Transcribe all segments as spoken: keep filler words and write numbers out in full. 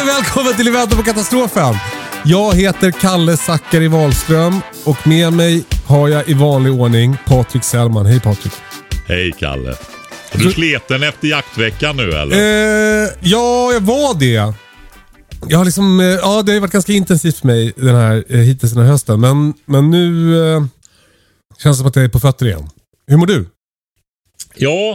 Hej och välkommen till Eventen på katastrofen. Jag heter Kalle Zackari Wahlström och med mig har jag i vanlig ordning Patrik Sellman. Hej Patrik. Hej Kalle. Är du sleten efter jaktveckan nu eller? Eh, ja, jag var det. Jag har liksom, eh, ja, det har varit ganska intensivt för mig den här, eh, hittills den här hösten. Men, men nu eh, känns det som att jag är på fötter igen. Hur mår du? Ja.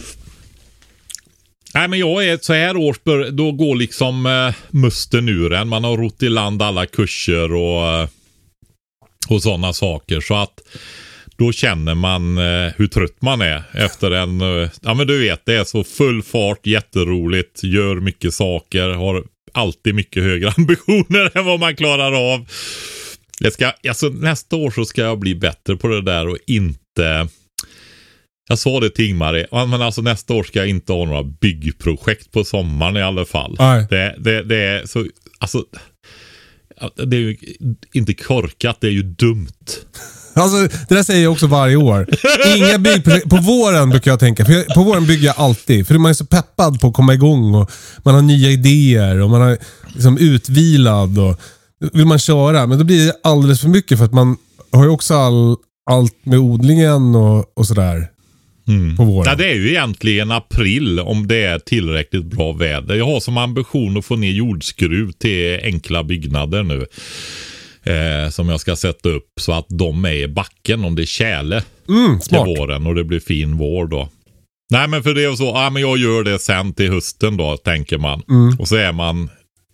Nej, men jag är så här års, då går liksom eh, musten ur en. Man har rott i land alla kurser och, eh, och sådana saker. Så att då känner man eh, hur trött man är efter en, eh, ja men du vet, det är så full fart, jätteroligt, gör mycket saker, har alltid mycket högre ambitioner än vad man klarar av. Jag ska, alltså, nästa år så ska jag bli bättre på det där och inte... Jag sa det till Ingmar, men alltså nästa år ska jag inte ha några byggprojekt på sommaren i alla fall. Det, det, det är så, alltså, det är ju inte korkat, det är ju dumt. Alltså, det där säger jag också varje år. Inga byggprojekt. På våren brukar jag tänka. För jag, på våren bygger jag alltid. För man är så peppad på att komma igång. Och man har nya idéer. Och man är liksom utvilad. Och vill man köra. Men då blir det alldeles för mycket. För att man har ju också all, allt med odlingen och, och sådär. Mm. På våren. Ja, det är ju egentligen april om det är tillräckligt bra väder. Jag har som ambition att få ner jordskruv till enkla byggnader nu. Eh, som jag ska sätta upp så att de är i backen om det är tjäle mm, smart. I våren och det blir fin vår då. Nej, men för det är så, ja men jag gör det sen till hösten då, tänker man. Mm. Och så är man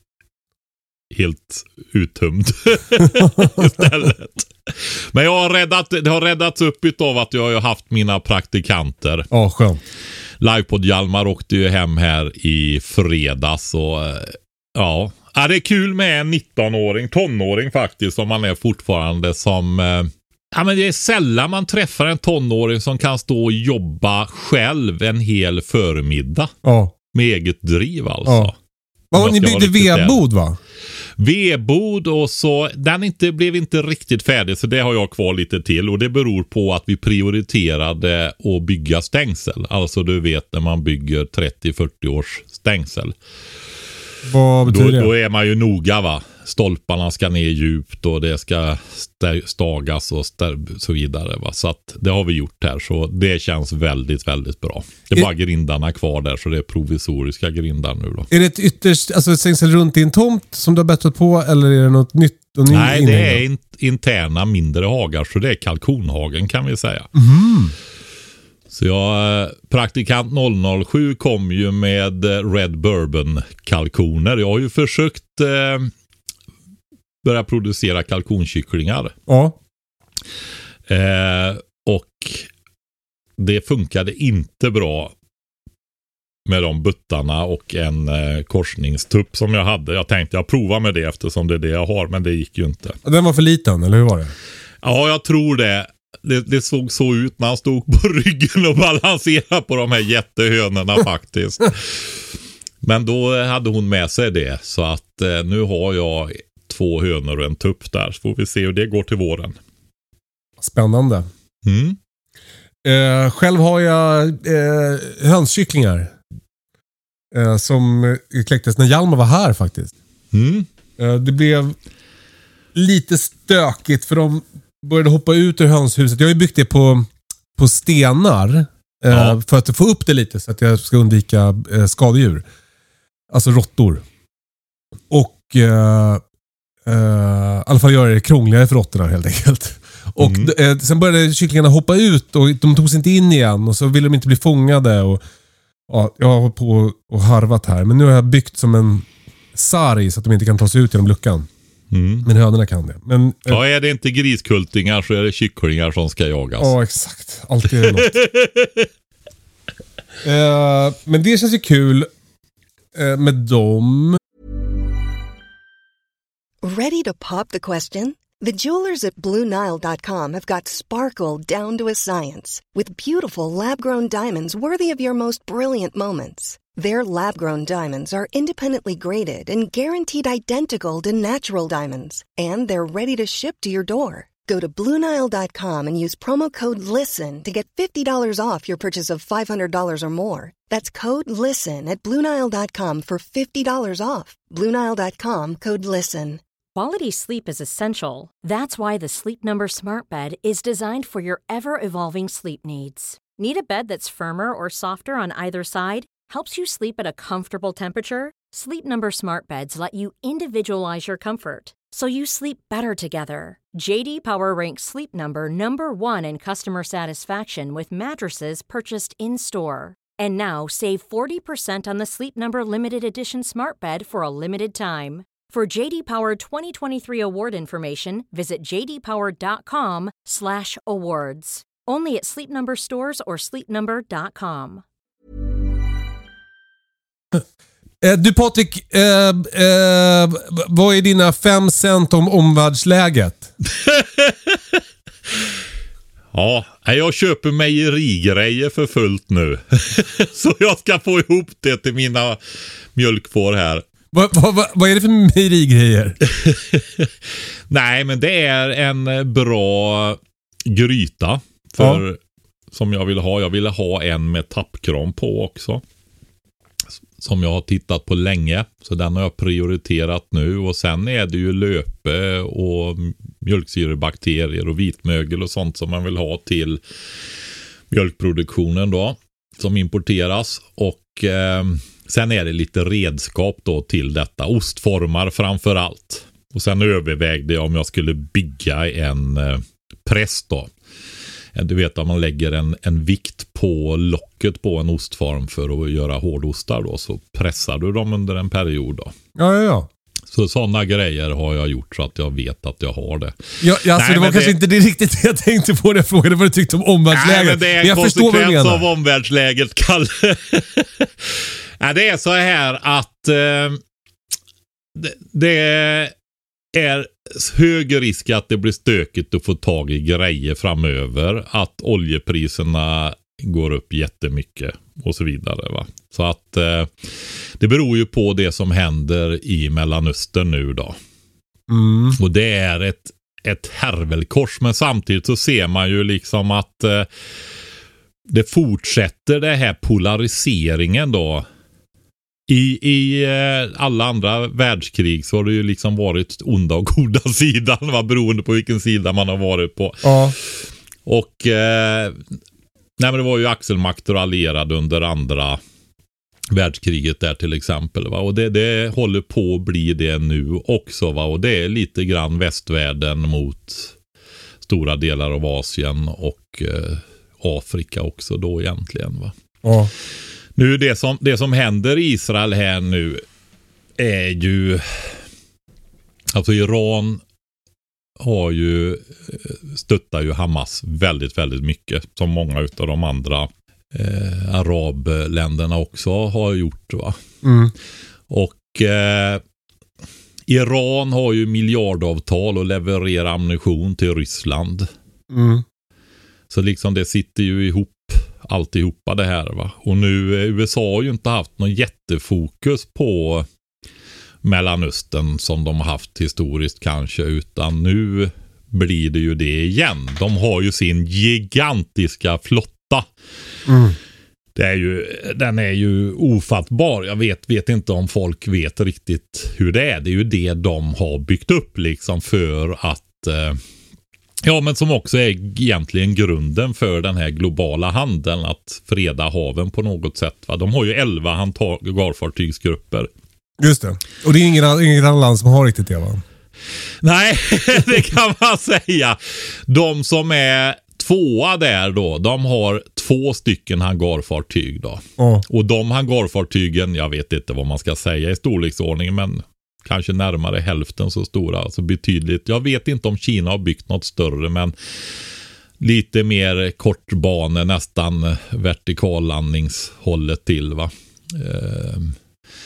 helt uttömd istället. Men jag har räddat, det har räddats upp utav att jag har haft mina praktikanter. Ja, skönt. Livepod Hjalmar åkte ju hem här i fredags och ja... Ja, det är kul med en nittonåring, tonåring faktiskt, som man är fortfarande som... Eh, ja, men det är sällan man träffar en tonåring som kan stå och jobba själv en hel förmiddag. Ja. Med eget driv alltså. Ja. Ja, ni byggde vedbod va? Vedbod och så... Den inte, blev inte riktigt färdig så det har jag kvar lite till. Och det beror på att vi prioriterade att bygga stängsel. Alltså du vet när man bygger trettio till fyrtio års stängsel. Vad betyder då, det? Då är man ju noga va. Stolparna ska ner djupt och det ska stagas och så vidare va. Så att det har vi gjort här så det känns väldigt, väldigt bra. Det är, är bara grindarna kvar där så det är provisoriska grindar nu då. Är det ett ytterst, alltså ett stängsel runt i en tomt som du har bättrat på eller är det något nytt? Och ny Nej, inhäng? det är in, interna mindre hagar så det är kalkonhagen kan vi säga. Mm. Så jag, praktikant noll noll sju kom ju med Red Bourbon kalkoner. Jag har ju försökt eh, börja producera kalkonkycklingar. Ja. Eh, och det funkade inte bra med de buttarna och en eh, korsningstupp som jag hade. Jag tänkte jag provar med det eftersom det är det jag har, men det gick ju inte. Den var för liten, eller hur var det? Ja, jag tror det. Det, det såg så ut när han stod på ryggen och balanserade på de här jättehönorna faktiskt. Men då hade hon med sig det. Så att eh, nu har jag två hönor och en tupp där. Så får vi se hur det går till våren. Spännande. Mm. Eh, själv har jag eh, hönskycklingar. Eh, som kläcktes när Hjalmar var här faktiskt. Mm. Eh, det blev lite stökigt för de började hoppa ut ur hönshuset. Jag har ju byggt det på, på stenar eh, ja. för att få upp det lite så att jag ska undvika eh, skadedjur. Alltså råttor. Och eh, eh, i alla fall göra det krångligare för råttorna helt enkelt. Och mm. eh, sen började kycklingarna hoppa ut och de tog sig inte in igen och så ville de inte bli fångade och ja, jag har på och harvat här. Men nu har jag byggt som en sarg så att de inte kan ta sig ut genom luckan. Mm. Men hönorna kan det. Men, eh, ja, är det inte griskultingar så är det kycklingar som ska jagas. Ja, exakt. Alltid är det något. eh, men det känns ju kul eh, med dem. Ready to pop the question? The jewelers at Blue Nile dot com have got sparkle down to a science with beautiful lab-grown diamonds worthy of your most brilliant moments. Their lab-grown diamonds are independently graded and guaranteed identical to natural diamonds. And they're ready to ship to your door. Go to Blue Nile dot com and use promo code LISTEN to get fifty dollars off your purchase of five hundred dollars or more. That's code LISTEN at Blue Nile dot com for fifty dollars off. Blue Nile dot com, code LISTEN. Quality sleep is essential. That's why the Sleep Number Smart Bed is designed for your ever-evolving sleep needs. Need a bed that's firmer or softer on either side? Helps you sleep at a comfortable temperature? Sleep Number Smart Beds let you individualize your comfort, so you sleep better together. J D Power ranks Sleep Number number one in customer satisfaction with mattresses purchased in-store. And now, save forty percent on the Sleep Number Limited Edition Smart Bed for a limited time. For J D Power twenty twenty-three award information, visit j d power dot com slash awards. Only at Sleep Number stores or sleep number dot com. Du Patrik, eh, eh, vad är dina fem cent om omvärldsläget? Ja, jag köper mejerigrejer för fullt nu. Så jag ska få ihop det till mina mjölkfår här. Vad, vad, vad är det för mejerigrejer? Nej, men det är en bra gryta för, ja. Som jag vill ha. Jag ville ha en med tappkram på också. Som jag har tittat på länge. Så den har jag prioriterat nu. Och sen är det ju löpe och mjölksyrebakterier och vitmögel och sånt som man vill ha till mjölkproduktionen då. Som importeras. Och eh, sen är det lite redskap då till detta. Ostformar framför allt. Och sen övervägde jag om jag skulle bygga en eh, press då. Du vet att man lägger en, en vikt på locket på en ostform för att göra hårdostar då, så pressar du dem under en period då. Ja, ja, ja. Så sådana grejer har jag gjort så att jag vet att jag har det. Ja, alltså Nej, det var kanske det... inte det riktigt det jag tänkte på när frågan vad du tyckte om omvärldsläget. Nej, men det är en jag konsekvens av omvärldsläget, Kalle. Nej, det är så här att eh, det, det är hög risk att det blir stökigt att få tag i grejer framöver. Att oljepriserna går upp jättemycket och så vidare. Va? Så att eh, det beror ju på det som händer i Mellanöstern nu då. Mm. Och det är ett, ett härvelkors, men samtidigt så ser man ju liksom att eh, det fortsätter det här polariseringen då. I, i eh, alla andra världskrig så har det ju liksom varit onda och goda sidan, va? Beroende på vilken sida man har varit på. Ja. Och eh, nej, men det var ju axelmakter och allierade under andra världskriget där till exempel. Va? Och det, det håller på att bli det nu också. Va? Och det är lite grann västvärlden mot stora delar av Asien och eh, Afrika också då egentligen. Va? Ja. Nu det som, det som händer i Israel här nu är ju, alltså Iran har ju stöttar ju Hamas väldigt, väldigt mycket, som många utav de andra eh, arabländerna också har gjort, va. Mm. Och eh, Iran har ju miljardavtal och levererar ammunition till Ryssland. Mm. Så liksom det sitter ju ihop alltihopa det här, va. Och nu U S A har ju inte haft någon jättefokus på Mellanöstern som de har haft historiskt kanske, utan nu blir det ju det igen. De har ju sin gigantiska flotta. Mm. Det är ju, den är ju ofattbar. Jag vet, vet inte om folk vet riktigt hur det är. Det är ju det de har byggt upp liksom för att eh, ja, men som också är egentligen grunden för den här globala handeln, att freda haven på något sätt. Va? De har ju elva hangarfartygsgrupper. Just det. Och det är ingen, inget annat land som har riktigt det, va? Nej, det kan man säga. De som är tvåa där då, de har två stycken hangarfartyg då. Oh. Och de hangarfartygen, jag vet inte vad man ska säga i storleksordning, men kanske närmare hälften så stora, alltså betydligt. Jag vet inte om Kina har byggt något större, men lite mer kortbane, nästan vertikallandningshållet till, va. Eh,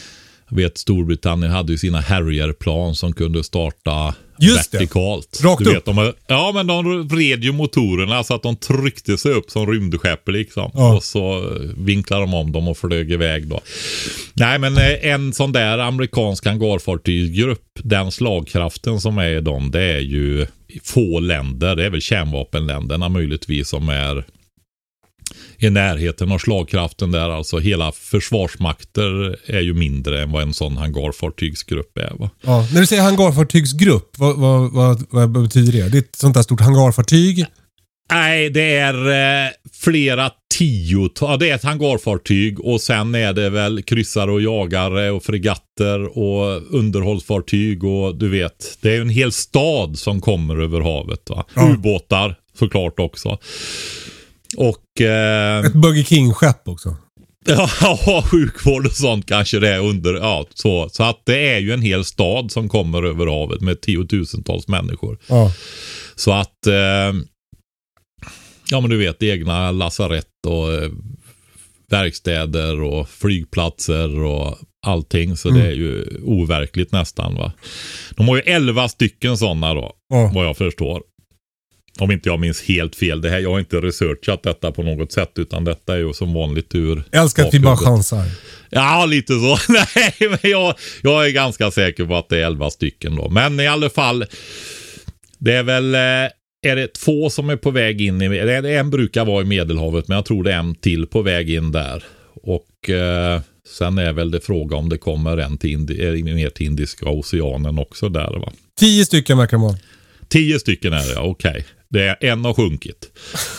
Jag vet Storbritannien hade ju sina Harrier-plan som kunde starta Just vertikalt. det. Rakt du upp. vet, de, ja, men de vred ju motorerna så att de tryckte sig upp som rymdskepp liksom. Ja. Och så vinklade de om dem och flög iväg då. Nej, men en sån där amerikansk hangarfartygsgrupp, den slagkraften som är i dem, det är ju få länder. Det är väl kärnvapenländerna möjligtvis som är i närheten av slagkraften där. Alltså hela försvarsmakter är ju mindre än vad en sån hangarfartygsgrupp är, va? Ja, när du säger hangarfartygsgrupp, vad, vad, vad, vad betyder det? Det är ett sånt där stort hangarfartyg? Nej, det är eh, flera tiotal. Ja, det är ett hangarfartyg och sen är det väl kryssare och jagare och fregatter och underhållsfartyg och du vet, det är en hel stad som kommer över havet, va? Ja. Ubåtar såklart också. Och eh, Ett Burger King-skepp också. ja, sjukvård och sånt kanske det är under, ja, så. Så att det är ju en hel stad som kommer över havet med tiotusentals människor. Ja. Så att eh, ja, men du vet, egna lasarett och eh, verkstäder och flygplatser och allting. Så Mm. det är ju overkligt nästan, va. De har ju elva stycken sådana då, Ja. vad jag förstår. Om inte jag minns helt fel. Det här, jag har inte researchat detta på något sätt, utan detta är ju som vanligt ur Jag älskar att vi bara chansar. Ja, lite så. Nej, men jag, jag är ganska säker på att det är elva stycken då. Men i alla fall, det är väl, är det två som är på väg in i, en brukar vara i Medelhavet, men jag tror det är en till på väg in där. Och eh, sen är väl det fråga om det kommer en till, Indi, ner till Indiska oceanen också där, va? Tio stycken verkar man. Tio stycken är det, ja, okej. Okay. Det är en har sjunkit.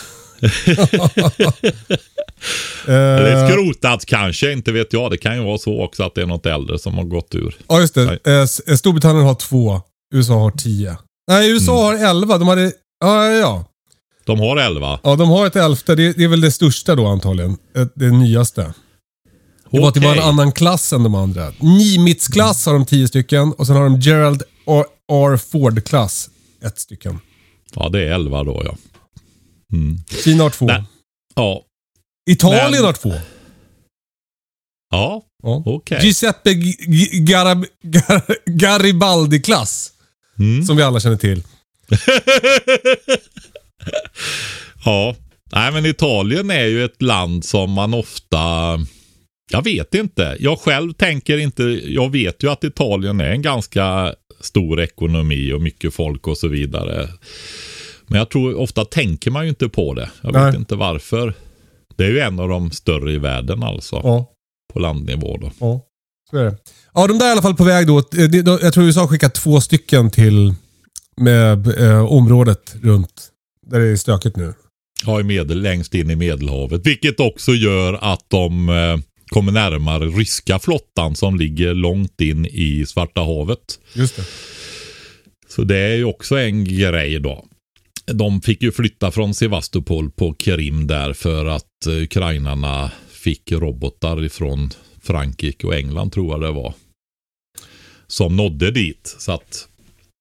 Eller skrotat kanske, inte vet jag. Det kan ju vara så också att det är något äldre som har gått ur. Ja, just det. Eh, Storbritannien har två. U S A har tio. Nej, U S A mm. har elva. De hade... Ja, ja. De har elva? Ja, de har ett elfte. Det, det är väl det största då antagligen. Det nyaste. Det okay. var att det var en annan klass än de andra. Nimitz-klass har de tio stycken. Och sen har de Gerald R. Ford-klass. Ett stycken. Ja, det är elva då, ja. Mm. Kina har två. Nej. Ja. Italien Men... har två. Ja, ja. okej. Okay. Giuseppe G- G- Garab- Gar- Garibaldi-klass. Mm. Som vi alla känner till. Ja. Nej, men Italien är ju ett land som man ofta... Jag vet inte. Jag själv tänker inte... Jag vet ju att Italien är en ganska stor ekonomi och mycket folk och så vidare. Men jag tror ofta tänker man ju inte på det. Jag vet Nej. inte varför. Det är ju en av de större i världen alltså. Ja. På landnivå då. Ja, så är det. Ja, de där är i alla fall på väg då. Jag tror U S A har skickat två stycken till med eh, området runt där det är stökigt nu. Ja, i medel, längst in i Medelhavet. Vilket också gör att de eh, kommer närmare ryska flottan som ligger långt in i Svarta havet. Just det. Så det är ju också en grej då. De fick ju flytta från Sevastopol på Krim där för att ukrainarna fick robotar ifrån Frankrike och England tror jag det var. Som nådde dit. Så att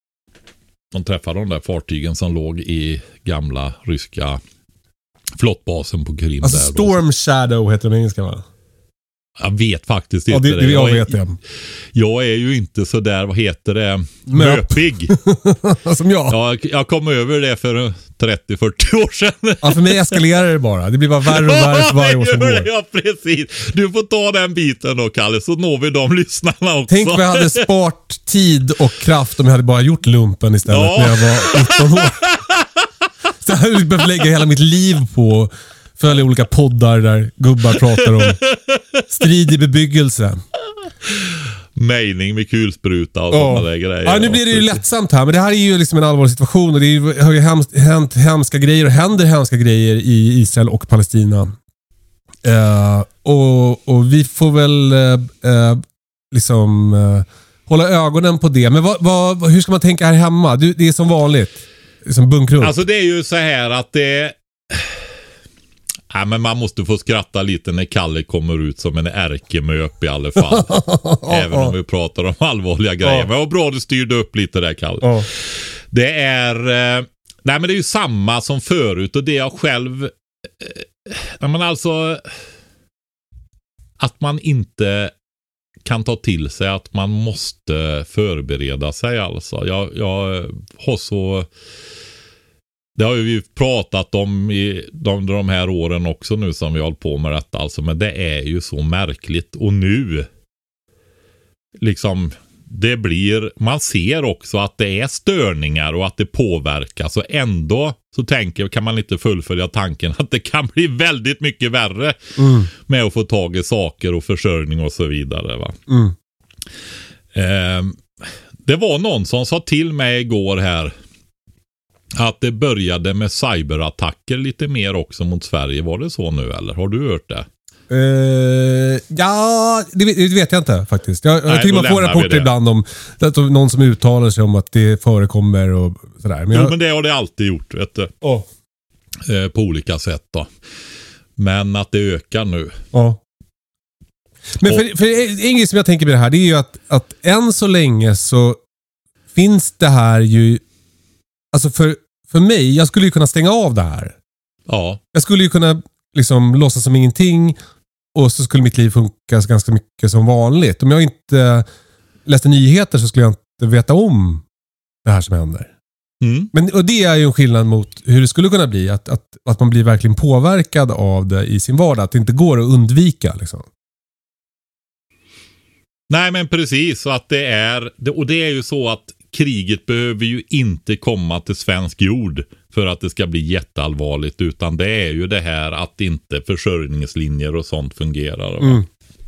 de träffade de där fartygen som låg i gamla ryska flottbasen på Krim. Alltså där Storm då. Shadow heter den engelska, va? Jag vet faktiskt ja, inte det. det. det jag, jag, vet är, det. jag är ju inte så där, vad heter det? Möpig. Som jag. jag. Jag kom över det för trettio till fyrtio år sedan. Ja, för mig eskalerar det bara. Det blir bara värre och värre för varje år som går. Ja, precis. Du får ta den biten då, Kalle, så når vi de lyssnarna också. Tänk vad jag hade sparat tid och kraft om jag hade bara gjort lumpen istället ja. när jag var nitton år. Så jag hade behövt lägga hela mitt liv på följa olika poddar där gubbar pratar om strid i bebyggelse. Mening med kulspruta och oh. sådana där grejer. Ja, nu blir det ju lättsamt här, men det här är ju liksom en allvarlig situation och det är, har ju hemskt, hänt hemska grejer och händer hemska grejer i Israel och Palestina. Uh, och, och vi får väl uh, liksom uh, hålla ögonen på det. Men vad, vad, hur ska man tänka här hemma? Du, det är som vanligt. Som bunkrunt. Alltså det är ju så här att det... Ja, men man måste få skratta lite när Kalle kommer ut som en ärkemöp i alla fall. Även om vi pratar om allvarliga grejer. Men vad bra du styrde upp lite där, Kalle. Ja. Det är... Eh, nej, men det är ju samma som förut. Och det jag själv... Eh, nej, men alltså... Att man inte kan ta till sig att man måste förbereda sig alltså. Jag, jag har så... Det har ju vi pratat om i de, de här åren också nu som vi har hållit på med detta alltså. Men det är ju så märkligt. Och nu liksom det blir, man ser också att det är störningar och att det påverkas. Och ändå så tänker jag, kan man inte fullfölja tanken att det kan bli väldigt mycket värre mm. med att få tag i saker och försörjning och så vidare va. Mm. Eh, det var någon som sa till mig igår här att det började med cyberattacker lite mer också mot Sverige. Var det så nu eller? Har du hört det? Uh, ja, det vet, det vet jag inte faktiskt. Jag, Nej, jag tycker man får rapporter ibland om att någon som uttalar sig om att det förekommer och sådär. Men jag... Jo, men det har det alltid gjort, vet du. Oh. Eh, på olika sätt då. Men att det ökar nu. Ja. Oh. Men och... för, för en grej som jag tänker med det här, det är ju att, att än så länge så finns det här ju, alltså för, för mig, jag skulle ju kunna stänga av det här. Ja. Jag skulle ju kunna liksom låtsas som ingenting och så skulle mitt liv funka ganska mycket som vanligt. Om jag inte läste nyheter så skulle jag inte veta om det här som händer. Mm. Men, och det är ju en skillnad mot hur det skulle kunna bli. Att, att, att man blir verkligen påverkad av det i sin vardag. Att det inte går att undvika. Liksom. Nej, men precis. Så att det är, och det är ju så att kriget behöver ju inte komma till svensk jord för att det ska bli jätteallvarligt, utan det är ju det här att inte försörjningslinjer och sånt fungerar. Mm.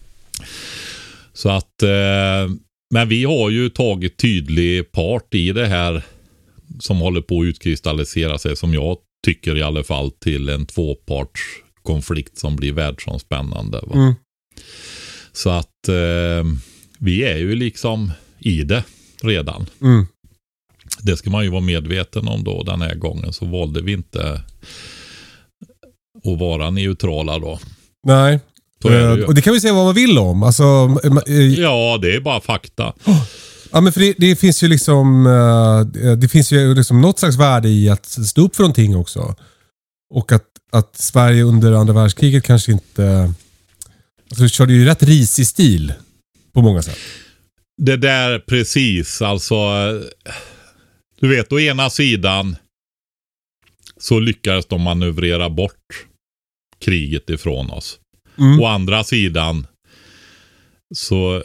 Så att eh, men vi har ju tagit tydlig part i det här som håller på att utkristallisera sig, som jag tycker i alla fall, till en tvåpartskonflikt som blir världsomspännande. Va? Mm. Så att eh, vi är ju liksom i det redan. Mm. Det ska man ju vara medveten om då. Den här gången så valde vi inte att vara neutrala då. Nej. Det och det kan vi säga vad man vill om. Alltså, ja, det är bara fakta. Ja, men för det, det finns ju liksom det finns ju liksom något slags värde i att stå upp för någonting också. Och att, att Sverige under andra världskriget kanske inte, alltså det körde ju rätt risig stil på många sätt. Det där precis, alltså du vet, å ena sidan så lyckades de manövrera bort kriget ifrån oss. Mm. Å andra sidan så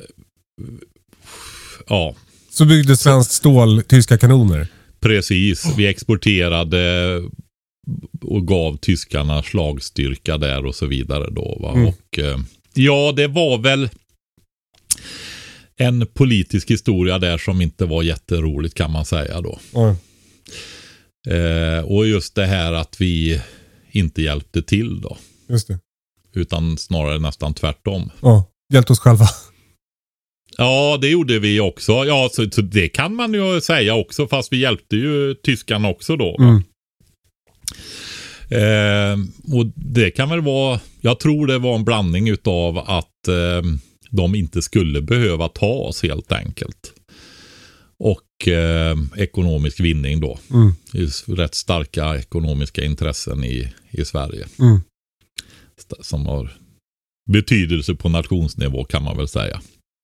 ja. Så byggde svenskt stål tyska kanoner. Precis, vi exporterade och gav tyskarna slagstyrka där och så vidare då. Va? Mm. Och ja, det var väl en politisk historia där som inte var jätteroligt, kan man säga då. Mm. Eh, och just det här att vi inte hjälpte till då. Just det. Utan snarare nästan tvärtom. Ja, hjälpte oss själva. Ja, det gjorde vi också. Ja, så, så det kan man ju säga också, fast vi hjälpte ju tyskarna också då. Mm. Eh, och det kan väl vara, jag tror det var en blandning utav att eh, de inte skulle behöva ta oss helt enkelt. Och eh, ekonomisk vinning då. Mm. Det är rätt starka ekonomiska intressen i, i Sverige. Mm. Som har betydelse på nationsnivå, kan man väl säga.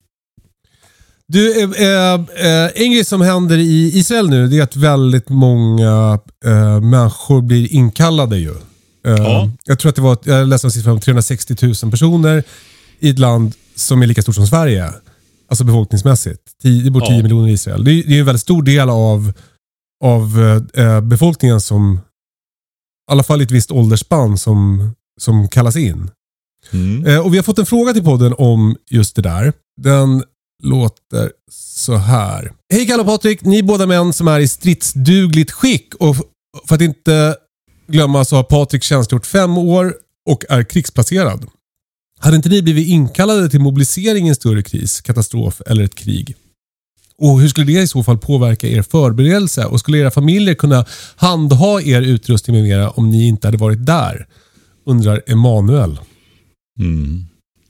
Du, äh, äh, en grej som händer i Israel nu, det är att väldigt många äh, människor blir inkallade ju. Äh, ja. Jag tror att det var, jag läste en siffra om trehundrasextio tusen personer i ett land som är lika stort som Sverige. Alltså befolkningsmässigt. Det bor tio ja. miljoner i Israel. Det är, det är en väldigt stor del av, av äh, befolkningen som, i alla fall i ett visst åldersspann, som, som kallas in. Mm. Äh, och vi har fått en fråga till podden om just det där. Den låter så här. Hej Kalle och Patrik, ni båda män som är i stridsdugligt skick, och för att inte glömma så har Patrik tjänstgjort fem år och är krigsplacerad. Hade inte ni blivit inkallade till mobilisering i en större kris, katastrof eller ett krig? Och hur skulle det i så fall påverka er förberedelse? Och skulle era familjer kunna handha er utrustning med mera om ni inte hade varit där? Undrar Emanuel. Mm.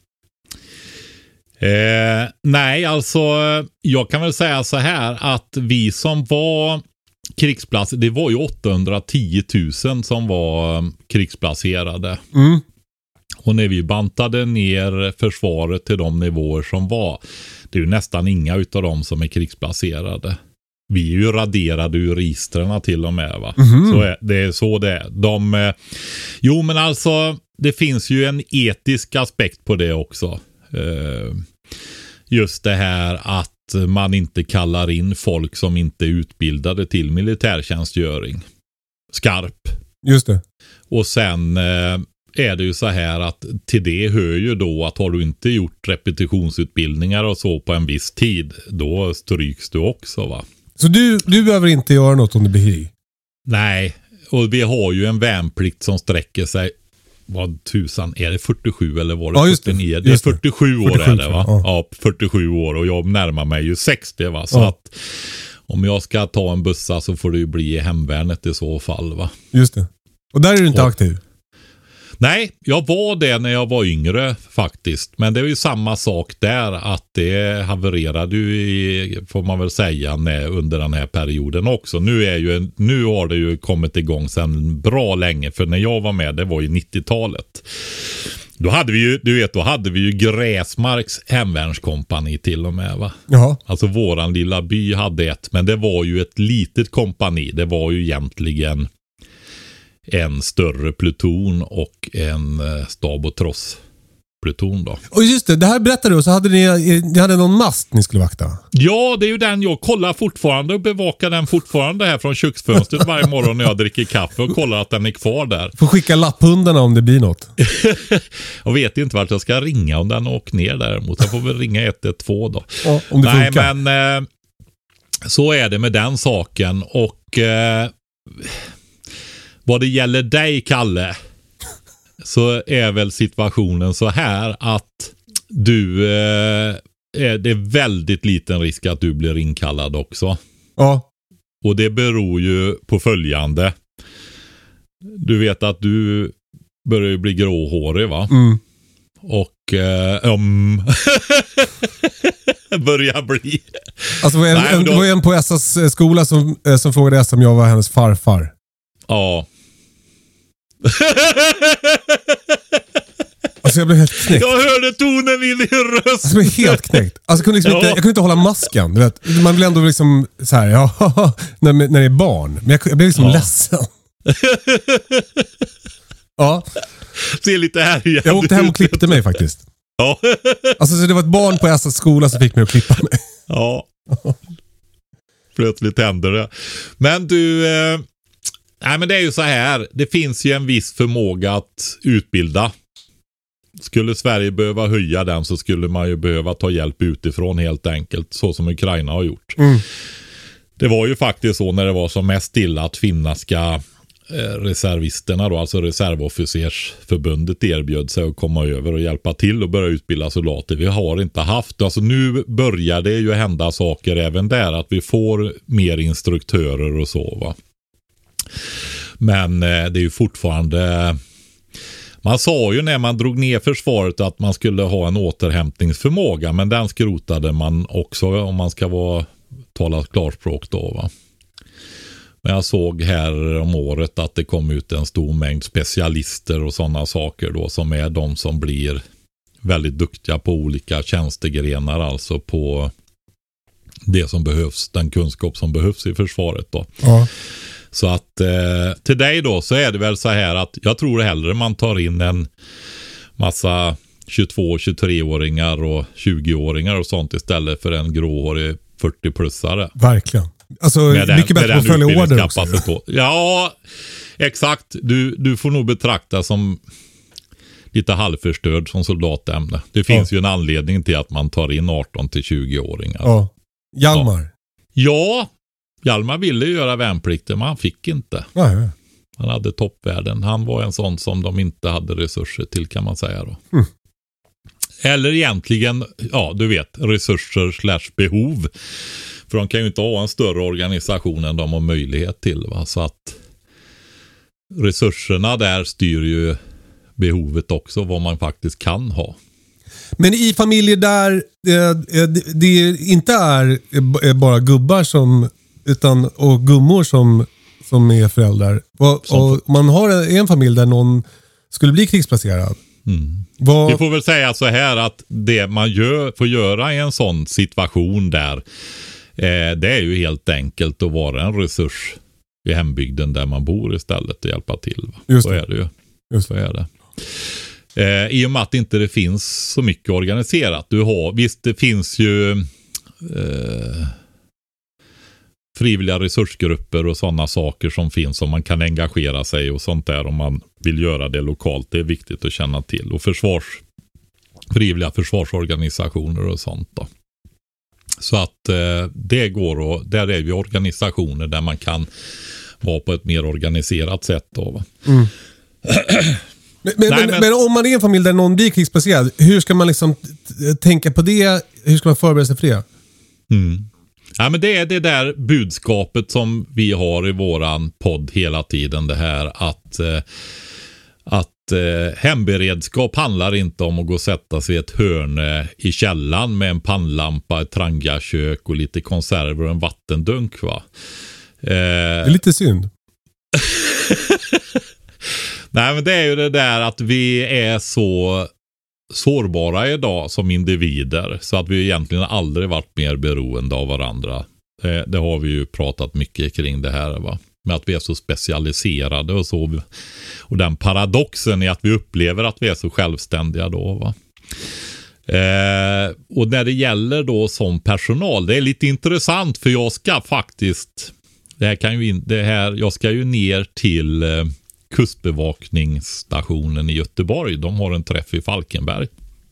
Eh, nej, alltså jag kan väl säga så här att vi som var krigsplats, det var ju åttahundratio tusen som var krigsplacerade. Mm. Och när vi bantade ner försvaret till de nivåer som var, det är ju nästan inga utav dem som är krigsplacerade. Vi är ju raderade ur registrarna till och med, va? Mm-hmm. Så är, det är så det är. De, eh, jo, men alltså, det finns ju en etisk aspekt på det också. Eh, just det här att man inte kallar in folk som inte är utbildade till militärtjänstgöring. Skarp. Just det. Och sen eh, är det ju så här att till det hör ju då att har du inte gjort repetitionsutbildningar och så på en viss tid, då stryks du också, va? Så du, du behöver inte göra något om du blir i? Nej, och vi har ju en värnplikt som sträcker sig, vad tusan, är det fyrtiosju eller var det ja, just det. fyrtionio? Det är fyrtiosju år fyrtiosju, är det, va? Ja. Ja, fyrtiosju år och jag närmar mig ju sextio, va? Så ja. att om jag ska ta en bussa så får det ju bli i hemvärnet i så fall, va? Just det. Och där är du inte och, aktiv? Nej, jag var det när jag var yngre faktiskt. Men det är ju samma sak där, att det havererade ju i, får man väl säga, när, under den här perioden också. Nu, är ju, nu har det ju kommit igång sedan bra länge, för när jag var med, det var ju nittiotalet. Då hade vi ju, du vet, då hade vi ju Gräsmarks hemvärnskompani till och med, va? Jaha. Alltså våran lilla by hade ett, men det var ju ett litet kompani. Det var ju egentligen en större pluton och en eh, stab- och tross-pluton då. Och just det, det här berättade du, så hade ni, ni hade någon mast ni skulle vakta. Ja, det är ju den jag kollar fortfarande och bevakar den fortfarande här från köksfönstret varje morgon när jag dricker kaffe och kollar att den är kvar där. Får skicka lapphundarna om det blir något. Jag vet inte vart jag ska ringa om den åker ner däremot. Jag får väl ringa ett ett två då. Ja, om det Nej, funkar. men eh, så är det med den saken. Och eh, vad det gäller dig, Kalle, så är väl situationen så här att du eh, är, det är väldigt liten risk att du blir inkallad också. Ja. Och det beror ju på följande. Du vet att du börjar ju bli gråhårig, va? Mm. Och eh, um, börjar bli. Alltså det var en, Nej, en, då... det var en på S A:s skola som, som frågade S om jag var hennes farfar. Ja. Alltså jag blev helt knäckt. Jag hörde tonen i din röst. Alltså jag blev helt knäckt. Alltså jag kunde liksom ja. inte, jag kunde inte hålla masken. Du vet. Man vill ändå liksom så här, ja, när, när det är barn. Men jag, jag blev liksom ja. ledsen. Ja. Se lite här igen. Jag åkte hem och klippte mig faktiskt. Ja. Alltså så det var ett barn på S A:s skola som fick mig att klippa mig. Ja. Plötsligt händer det. Men du... Eh... Nej, men det är ju så här. Det finns ju en viss förmåga att utbilda. Skulle Sverige behöva höja den så skulle man ju behöva ta hjälp utifrån helt enkelt. Så som Ukraina har gjort. Mm. Det var ju faktiskt så när det var som mest stilla att finska eh, reservisterna då, alltså reservofficersförbundet erbjöd sig att komma över och hjälpa till och börja utbilda soldater. Vi har inte haft, alltså nu börjar det ju hända saker även där, att vi får mer instruktörer och så, va. Men eh, det är ju fortfarande, man sa ju när man drog ner försvaret att man skulle ha en återhämtningsförmåga, men den skrotade man också om man ska vara, tala klarspråk då, va. Men jag såg här om året att det kom ut en stor mängd specialister och sådana saker då, som är de som blir väldigt duktiga på olika tjänstegrenar, alltså på det som behövs, den kunskap som behövs i försvaret då. Ja. Så att eh, till dig då så är det väl så här att jag tror hellre man tar in en massa tjugotvå tjugotre-åringar och tjugo-åringar och sånt istället för en gråhårig fyrtio-plussare. Verkligen. Alltså den, mycket bättre att följa order också. På. Ja, exakt. Du, du får nog betrakta som lite halvförstörd som soldatämne. Det finns ja. ju en anledning till att man tar in arton till tjugo-åringar. Ja. Hjalmar. Ja. ja. Hjalmar ville göra värnplikten, men han fick inte. Ja, ja. Han hade toppvärden. Han var en sån som de inte hade resurser till, kan man säga då. Mm. Eller egentligen, ja du vet, resurser slash behov. För de kan ju inte ha en större organisation än de har möjlighet till, va? Så att resurserna där styr ju behovet också, vad man faktiskt kan ha. Men i familjer där eh, det, det inte är bara gubbar som, utan och gummor som, som är föräldrar. Och, och man har en familj där någon skulle bli krigsplacerad. Mm. Vad... Vi får väl säga så här att det man gör, får göra i en sån situation där, eh, det är ju helt enkelt att vara en resurs i hembygden där man bor istället och hjälpa till. Va? Just så det. är det ju. Just så är det. Eh, I och med att inte det finns så mycket organiserat. Du har, visst det finns ju eh, frivilliga resursgrupper och sådana saker som finns som man kan engagera sig och sånt där om man vill göra det lokalt. Det är viktigt att känna till. Och försvars, frivilliga försvarsorganisationer och sånt då. Så att eh, det går och där är vi organisationer där man kan vara på ett mer organiserat sätt då, va? Mm. Men, men, Nej, men, men om man är en familj där någon blir krigsplacerad, hur ska man liksom t- tänka på det? Hur ska man förbereda sig för det? Mm. Ja, men det är det där budskapet som vi har i våran podd hela tiden. Det här att, eh, att eh, hemberedskap handlar inte om att gå och sätta sig i ett hörn i källan med en pannlampa, ett trangiakök och lite konserver och en vattendunk, va? Eh, det är lite synd. Nej, men det är ju det där att vi är så sårbara idag som individer så att vi egentligen aldrig varit mer beroende av varandra. Det, det har vi ju pratat mycket kring det här, va? Med att vi är så specialiserade och så. Och den paradoxen är att vi upplever att vi är så självständiga då, va? Eh, och när det gäller då som personal, det är lite intressant för jag ska faktiskt det här kan ju, det här, jag ska ju ner till eh, kustbevakningsstationen i Göteborg. De har en träff i Falkenberg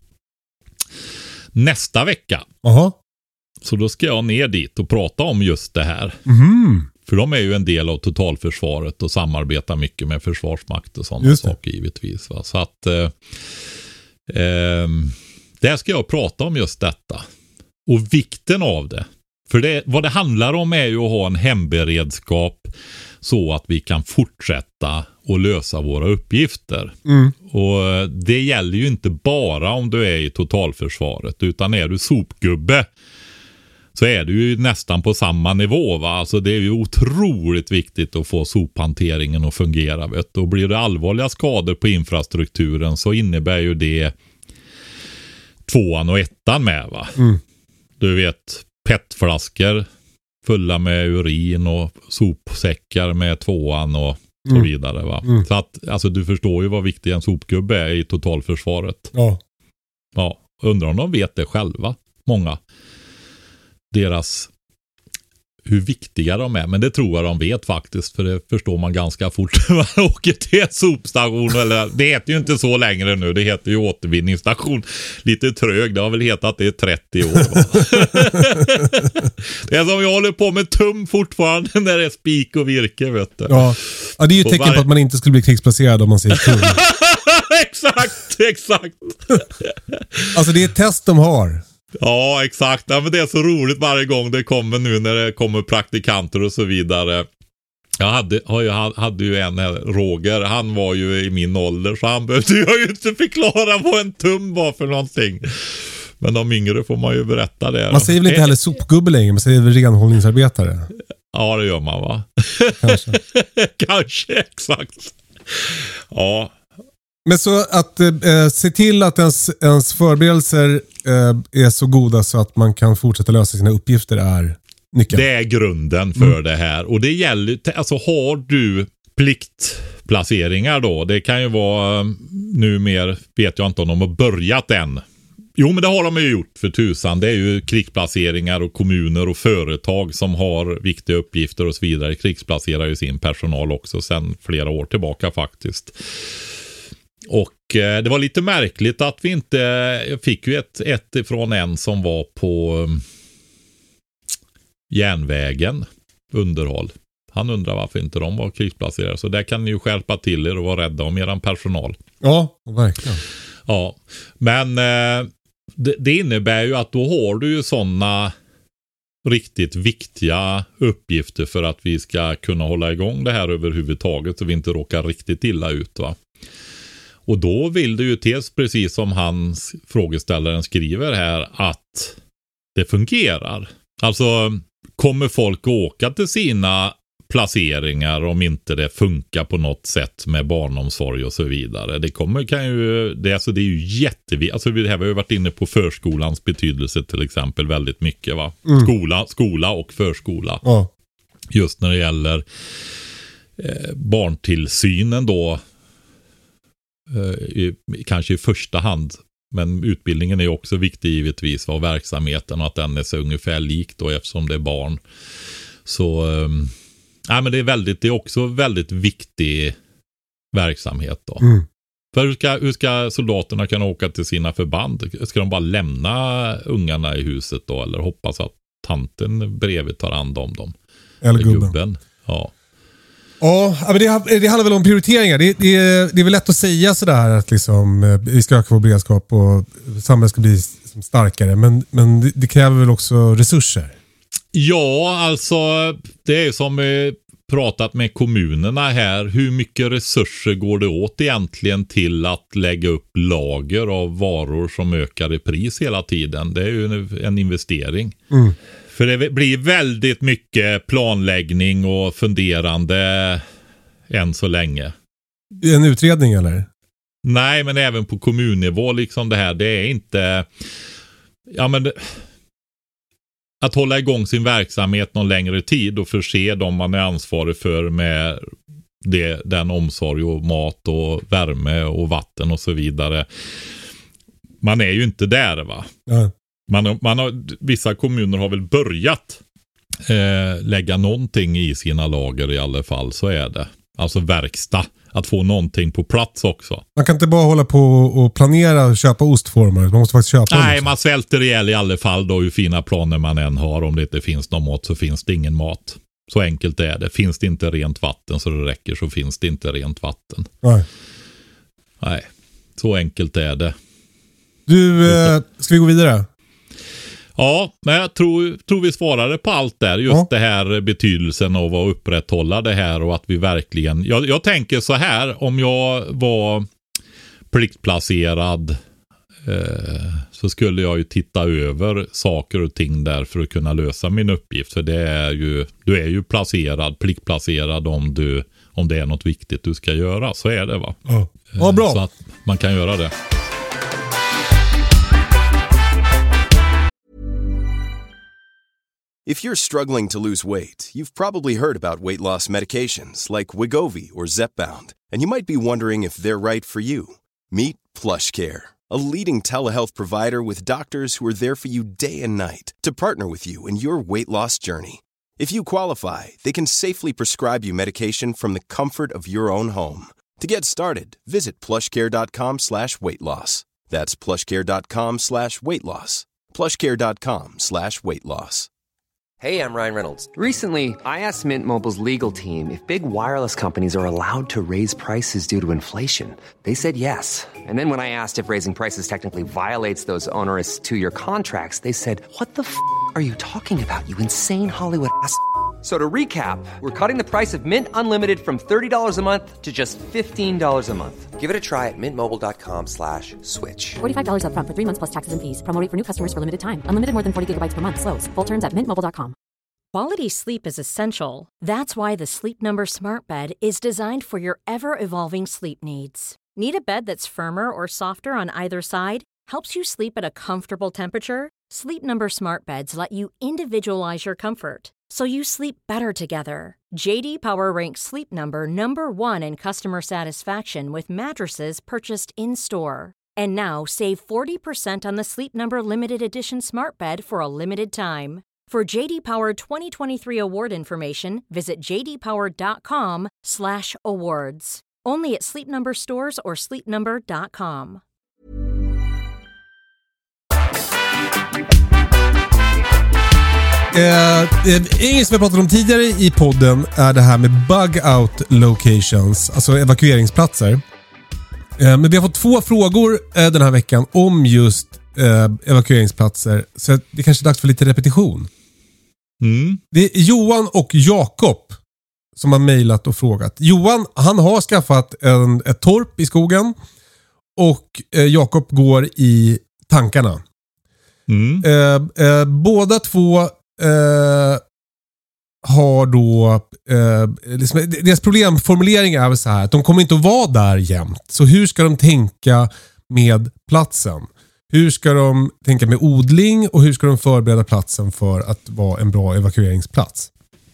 nästa vecka. Aha. Så då ska jag ner dit och prata om just det här. Mm. För de är ju en del av totalförsvaret och samarbetar mycket med försvarsmakt och sådana saker givetvis. Va? Så att eh, eh, där ska jag prata om just detta. Och vikten av det. För det, vad det handlar om är ju att ha en hemberedskap så att vi kan fortsätta och lösa våra uppgifter. Mm. Och det gäller ju inte bara om du är i totalförsvaret, utan är du sopgubbe så är du ju nästan på samma nivå, va? Alltså det är ju otroligt viktigt att få sophanteringen att fungera, vet du? Och blir det allvarliga skador på infrastrukturen så innebär ju det tvåan och ettan med, va? Mm. Du vet, petflaskor fulla med urin och sopsäckar med tvåan och så mm. vidare, va? Mm. Så att, alltså du förstår ju vad viktig en sopgubbe är i totalförsvaret. Ja. Ja, undrar om de vet det själva, många. Deras, hur viktiga de är, men det tror jag de vet faktiskt, för det förstår man ganska fort när man åker till en sopstation, eller det heter ju inte så längre nu, det heter ju återvinningsstation, lite trög, det har väl hetat det i trettio år. Det är som jag håller på med tum fortfarande när det är spik och virke, vet du. Ja, ja det är ju ett tecken var... på att man inte skulle bli krigsplacerad om man säger tum. Exakt, exakt. Alltså det är ett test de har. Ja, exakt. Ja, men det är så roligt varje gång det kommer nu när det kommer praktikanter och så vidare. Jag hade, jag hade ju en här, Roger, han var ju i min ålder så han behövde jag ju inte förklara vad en tum var för någonting. Men de yngre får man ju berätta det. Man säger väl inte heller sopgubbe längre, man säger väl renhållningsarbetare. Ja, det gör man, va? Kanske. Kanske, exakt. Ja. Men så att eh, se till att ens, ens förberedelser eh, är så goda så att man kan fortsätta lösa sina uppgifter är nyckeln. Det är grunden för mm. det här. Och det gäller, alltså har du pliktplaceringar då, det kan ju vara nu mer, vet jag inte om de har börjat än. Jo, men det har de ju gjort för tusan. Det är ju krigsplaceringar och kommuner och företag som har viktiga uppgifter och så vidare. Krigsplacerar ju sin personal också sedan flera år tillbaka faktiskt. Och eh, det var lite märkligt att vi inte, jag fick ju ett, ett ifrån en som var på um, järnvägen, underhåll. Han undrar varför inte de var krigsplacerade. Så där kan ni ju skärpa till er och vara rädda om eran personal. Ja, verkligen. Ja, men eh, det, det innebär ju att då har du ju sådana riktigt viktiga uppgifter för att vi ska kunna hålla igång det här överhuvudtaget så vi inte råkar riktigt illa ut, va? Och då vill det ju tills, precis som hans frågeställaren skriver här, att det fungerar. Alltså, kommer folk åka till sina placeringar om inte det funkar på något sätt med barnomsorg och så vidare. Det kommer kan ju det alltså det är ju jätteviktigt. Alltså vi har ju varit inne på förskolans betydelse till exempel väldigt mycket va. Mm. Skola, skola och förskola. Ja. Just när det gäller eh, barntillsynen då eh, i, kanske i första hand. Men utbildningen är också viktig givetvis för verksamheten och att den är så ungefär lik då eftersom det är barn. Så um, ja, men det är väldigt det är också väldigt viktig verksamhet då. Mm. För hur ska, hur ska soldaterna kunna åka till sina förband? Ska de bara lämna ungarna i huset då eller hoppas att tanten bredvid tar hand om dem? Eller gubben. gubben. Ja. Ja, men det, det handlar väl om prioriteringar. Det, det, det är väl lätt att säga sådär att liksom, vi ska öka vår beredskap och samhället ska bli starkare. Men, men det, det kräver väl också resurser? Ja, alltså det är som vi pratat med kommunerna här. Hur mycket resurser går det åt egentligen till att lägga upp lager av varor som ökar i pris hela tiden? Det är ju en, en investering. Mm. För det blir väldigt mycket planläggning och funderande än så länge. En utredning eller? Nej, men även på kommunnivå liksom det här. Det är inte... Ja, men... Det, att hålla igång sin verksamhet någon längre tid och förse dem man är ansvarig för med det, den omsorg och mat och värme och vatten och så vidare. Man är ju inte där va? Ja. Man, man har, vissa kommuner har väl börjat eh, lägga någonting i sina lager i alla fall, så är det. Alltså verkstad, att få någonting på plats också. Man kan inte bara hålla på och planera och köpa ostformar, man måste faktiskt köpa. Nej, man svälter ihjäl i alla fall då, hur fina planer man än har. Om det inte finns någon mat så finns det ingen mat. Så enkelt är det. Finns det inte rent vatten så det räcker så finns det inte rent vatten. Nej. Nej, så enkelt är det. Du, eh, ska vi gå vidare? Ja, men jag tror, tror vi svarade på allt där. Just ja. Det här betydelsen av att upprätthålla det här och att vi verkligen... Jag, jag tänker så här, om jag var pliktplacerad eh, så skulle jag ju titta över saker och ting där för att kunna lösa min uppgift. För det är ju, du är ju placerad, pliktplacerad om, du, om det är något viktigt du ska göra. Så är det va? Ja, ja bra. Så att man kan göra det. If you're struggling to lose weight, you've probably heard about weight loss medications like Wegovy or Zepbound, and you might be wondering if they're right for you. Meet PlushCare, a leading telehealth provider with doctors who are there for you day and night to partner with you in your weight loss journey. If you qualify, they can safely prescribe you medication from the comfort of your own home. To get started, visit plushcare.com slash weight loss. That's plushcare.com slash weight loss. plushcare.com slash weight loss. Hey, I'm Ryan Reynolds. Recently, I asked Mint Mobile's legal team if big wireless companies are allowed to raise prices due to inflation. They said yes. And then when I asked if raising prices technically violates those onerous two-year contracts, they said, what the f*** are you talking about, you insane Hollywood ass f- So to recap, we're cutting the price of Mint Unlimited from thirty dollars a month to just fifteen dollars a month. Give it a try at mintmobile.com slash switch. forty-five dollars up front for three months plus taxes and fees. Promo rate for new customers for limited time. Unlimited more than forty gigabytes per month. Slows full terms at mint mobile dot com. Quality sleep is essential. That's why the Sleep Number Smart Bed is designed for your ever-evolving sleep needs. Need a bed that's firmer or softer on either side? Helps you sleep at a comfortable temperature? Sleep Number Smart Beds let you individualize your comfort, so you sleep better together. J D Power ranks Sleep Number number one in customer satisfaction with mattresses purchased in-store. And now save forty percent on the Sleep Number Limited Edition Smart Bed for a limited time. For J D Power twenty twenty-three award information, visit jdpower.com slash awards. Only at Sleep Number stores or sleep number dot com. Eh, eh, som jag pratade om tidigare i podden är det här med bug out locations, alltså evakueringsplatser. Eh, men vi har fått två frågor eh, den här veckan om just eh, evakueringsplatser, så det är kanske är dags för lite repetition. Mm. Det är Johan och Jakob som har mejlat och frågat. Johan, han har skaffat en, ett torp i skogen och eh, Jakob går i tankarna. Mm. Eh, eh, båda två eh, har då eh, liksom, deras problemformulering är väl så här att de kommer inte att vara där jämt. Så hur ska de tänka med platsen? Hur ska de tänka med odling och hur ska de förbereda platsen för att vara en bra evakueringsplats?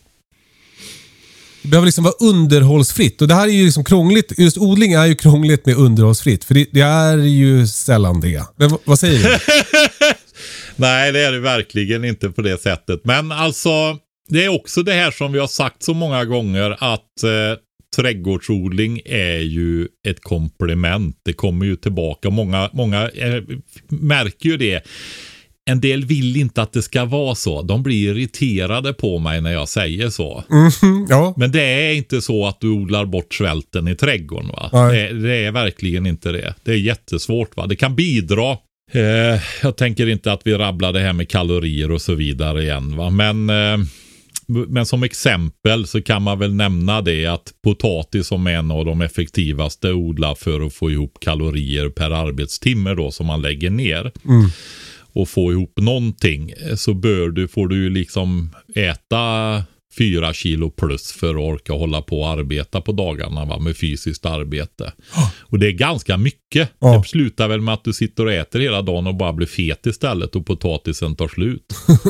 Det behöver liksom vara underhållsfritt. Och det här är ju liksom krångligt. Just odling är ju krångligt med underhållsfritt. För det, det är ju sällan det. Men v- vad säger du? Nej, det är det verkligen inte på det sättet. Men alltså, det är också det här som vi har sagt så många gånger att eh, trädgårdsodling är ju ett komplement. Det kommer ju tillbaka. Många, många eh, märker ju det. En del vill inte att det ska vara så. De blir irriterade på mig när jag säger så. Mm, ja. Men det är inte så att du odlar bort svälten i trädgården, va? Det, det är verkligen inte det. Det är jättesvårt, va? Det kan bidra. Eh, jag tänker inte att vi rabblar det här med kalorier och så vidare igen, va? Men, eh, men som exempel så kan man väl nämna det att potatis som är en av de effektivaste odlar för att få ihop kalorier per arbetstimme då som man lägger ner. Mm. Och få ihop någonting så bör du, får du ju liksom äta fyra kilo plus för att orka hålla på och arbeta på dagarna, va, med fysiskt arbete. Oh. Och det är ganska mycket. Oh. Det slutar väl med att du sitter och äter hela dagen och bara blir fet istället och potatisen tar slut.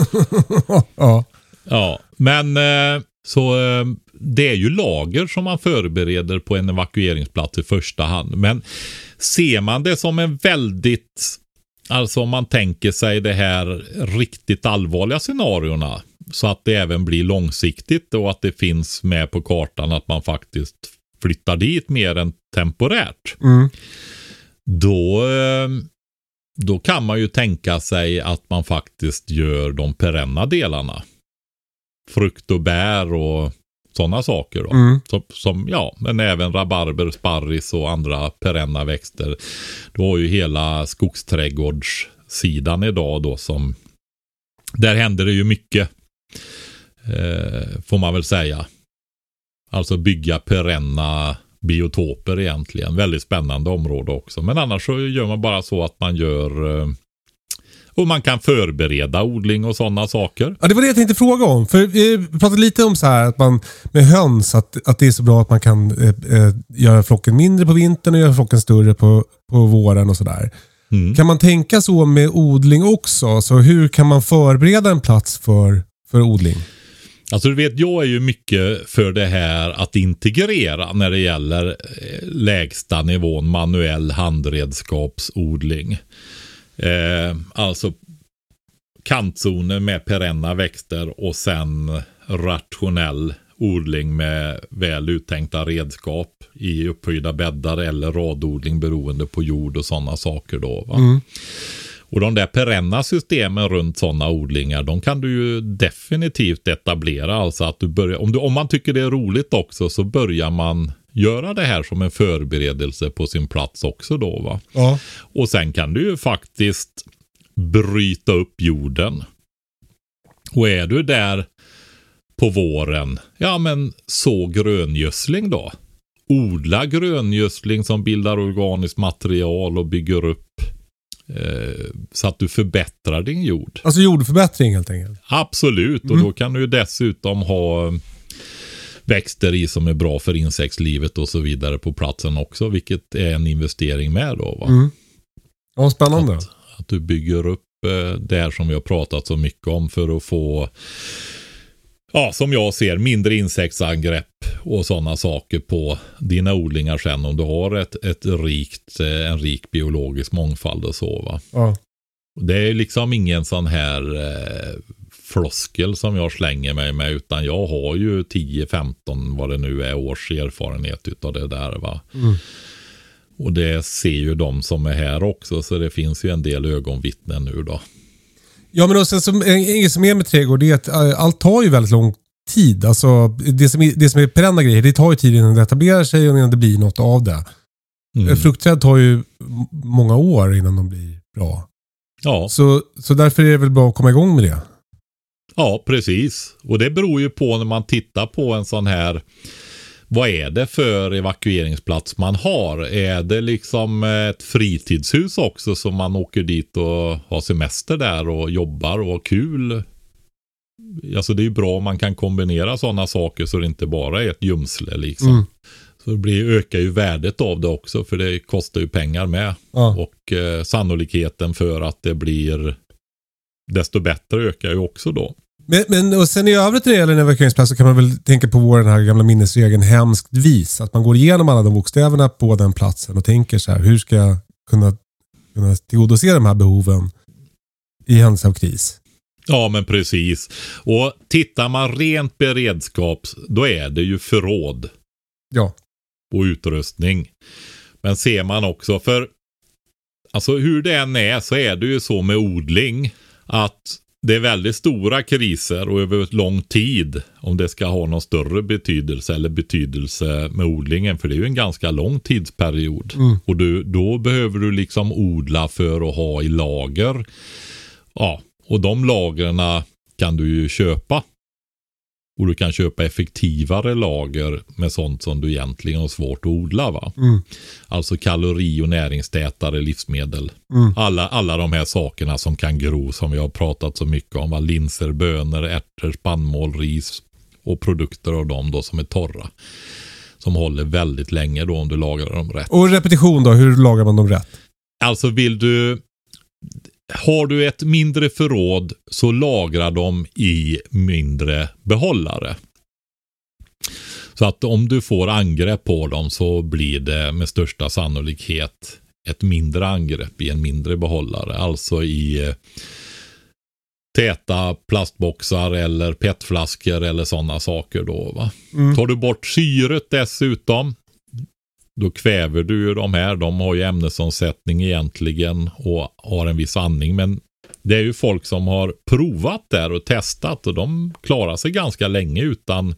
oh. Ja, men så det är ju lager som man förbereder på en evakueringsplats i första hand. Men ser man det som en väldigt... Alltså om man tänker sig det här riktigt allvarliga scenarierna så att det även blir långsiktigt och att det finns med på kartan att man faktiskt flyttar dit mer än temporärt. Mm. Då, då kan man ju tänka sig att man faktiskt gör de perenna delarna. Frukt och bär och sådana saker då. Mm. Som, som, ja, men även rabarber, sparris och andra perenna växter. Du har ju hela skogsträdgårdssidan idag då som, där händer det ju mycket, eh, får man väl säga. Alltså bygga perenna biotoper egentligen. Väldigt spännande område också. Men annars så gör man bara så att man gör... Eh, Och man kan förbereda odling och sådana saker. Ja, det var det jag tänkte fråga om. För vi pratade lite om så här att man med höns, att, att det är så bra att man kan eh, eh, göra flocken mindre på vintern och göra flocken större på, på våren och sådär. Mm. Kan man tänka så med odling också? Så hur kan man förbereda en plats för, för odling? Alltså du vet, jag är ju mycket för det här att integrera när det gäller eh, lägsta nivån manuell handredskapsodling. Eh, alltså kantzoner med perenna växter och sen rationell odling med väl uttänkta redskap i upphöjda bäddar eller radodling beroende på jord och sådana saker då, va? Mm. Och de där perenna systemen runt sådana odlingar, de kan du ju definitivt etablera. Alltså att du börjar, om, du, om man tycker det är roligt också så börjar man göra det här som en förberedelse på sin plats också då, va? Ja. Och sen kan du ju faktiskt bryta upp jorden. Och är du där på våren, ja men så gröngödsling då. Odla gröngödsling som bildar organiskt material och bygger upp eh, så att du förbättrar din jord. Alltså jordförbättring helt enkelt. Absolut, mm. Och då kan du dessutom ha växter i som är bra för insektslivet och så vidare på platsen också, vilket är en investering med då, va? Mm. Ja, spännande. Att, att du bygger upp eh, det här som vi har pratat så mycket om för att få, ja, som jag ser, mindre insektsangrepp och sådana saker på dina odlingar sen om du har ett, ett rikt, eh, en rik biologisk mångfald och så, va? Ja. Det är liksom ingen sån här eh, floskel som jag slänger mig med, utan jag har ju tio femton vad det nu är års erfarenhet utav det där, va. Mm. Och det ser ju de som är här också, så det finns ju en del ögonvittnen nu då. Ja, men och sen som, en som är med trädgård, det är att allt tar ju väldigt lång tid. Alltså det som är, det som är perenna grejer, det tar ju tid innan det etablerar sig och innan det blir något av det. Mm. Fruktträd tar ju många år innan de blir bra. Ja. Så, så därför är det väl bra att komma igång med det. Ja, precis. Och det beror ju på när man tittar på en sån här, vad är det för evakueringsplats man har? Är det liksom ett fritidshus också som man åker dit och har semester där och jobbar och har kul alltså det är ju bra om man kan kombinera sådana saker så det inte bara är ett ljumsle liksom. Mm. Så det blir, ökar ju värdet av det också, för det kostar ju pengar med. Ja. Och eh, sannolikheten för att det blir desto bättre ökar ju också då. Men, men och sen i övrigt när det gäller en evakueringsplats så kan man väl tänka på vår den här gamla minnesregeln hemskt vis. Att man går igenom alla de bokstäverna på den platsen och tänker så här, hur ska jag kunna, kunna tillgodose de här behoven i händelse av kris? Ja, men precis. Och tittar man rent beredskaps, då är det ju förråd. Ja. Och utrustning. Men ser man också, för alltså hur det än är så är det ju så med odling att det är väldigt stora kriser och över lång tid om det ska ha någon större betydelse eller betydelse med odlingen, för det är ju en ganska lång tidsperiod. Mm. Och du, då behöver du liksom odla för att ha i lager. Ja, och de lagerna kan du ju köpa. Och du kan köpa effektivare lager med sånt som du egentligen har svårt att odla, va? Mm. Alltså kalori- och näringstätare livsmedel. Mm. Alla, alla de här sakerna som kan gro, som vi har pratat så mycket om. Va? Linser, bönor, ärtor, spannmål, ris och produkter av dem då som är torra. Som håller väldigt länge då om du lagrar dem rätt. Och repetition då, hur lagar man dem rätt? Alltså vill du... Har du ett mindre förråd så lagra dem i mindre behållare. Så att om du får angrepp på dem så blir det med största sannolikhet ett mindre angrepp i en mindre behållare. Alltså i täta plastboxar eller petflaskor eller sådana saker då, va? Mm. Tar du bort syret dessutom, då kväver du ju de här. De har ju ämnesomsättning egentligen och har en viss andning. Men det är ju folk som har provat där och testat och de klarar sig ganska länge utan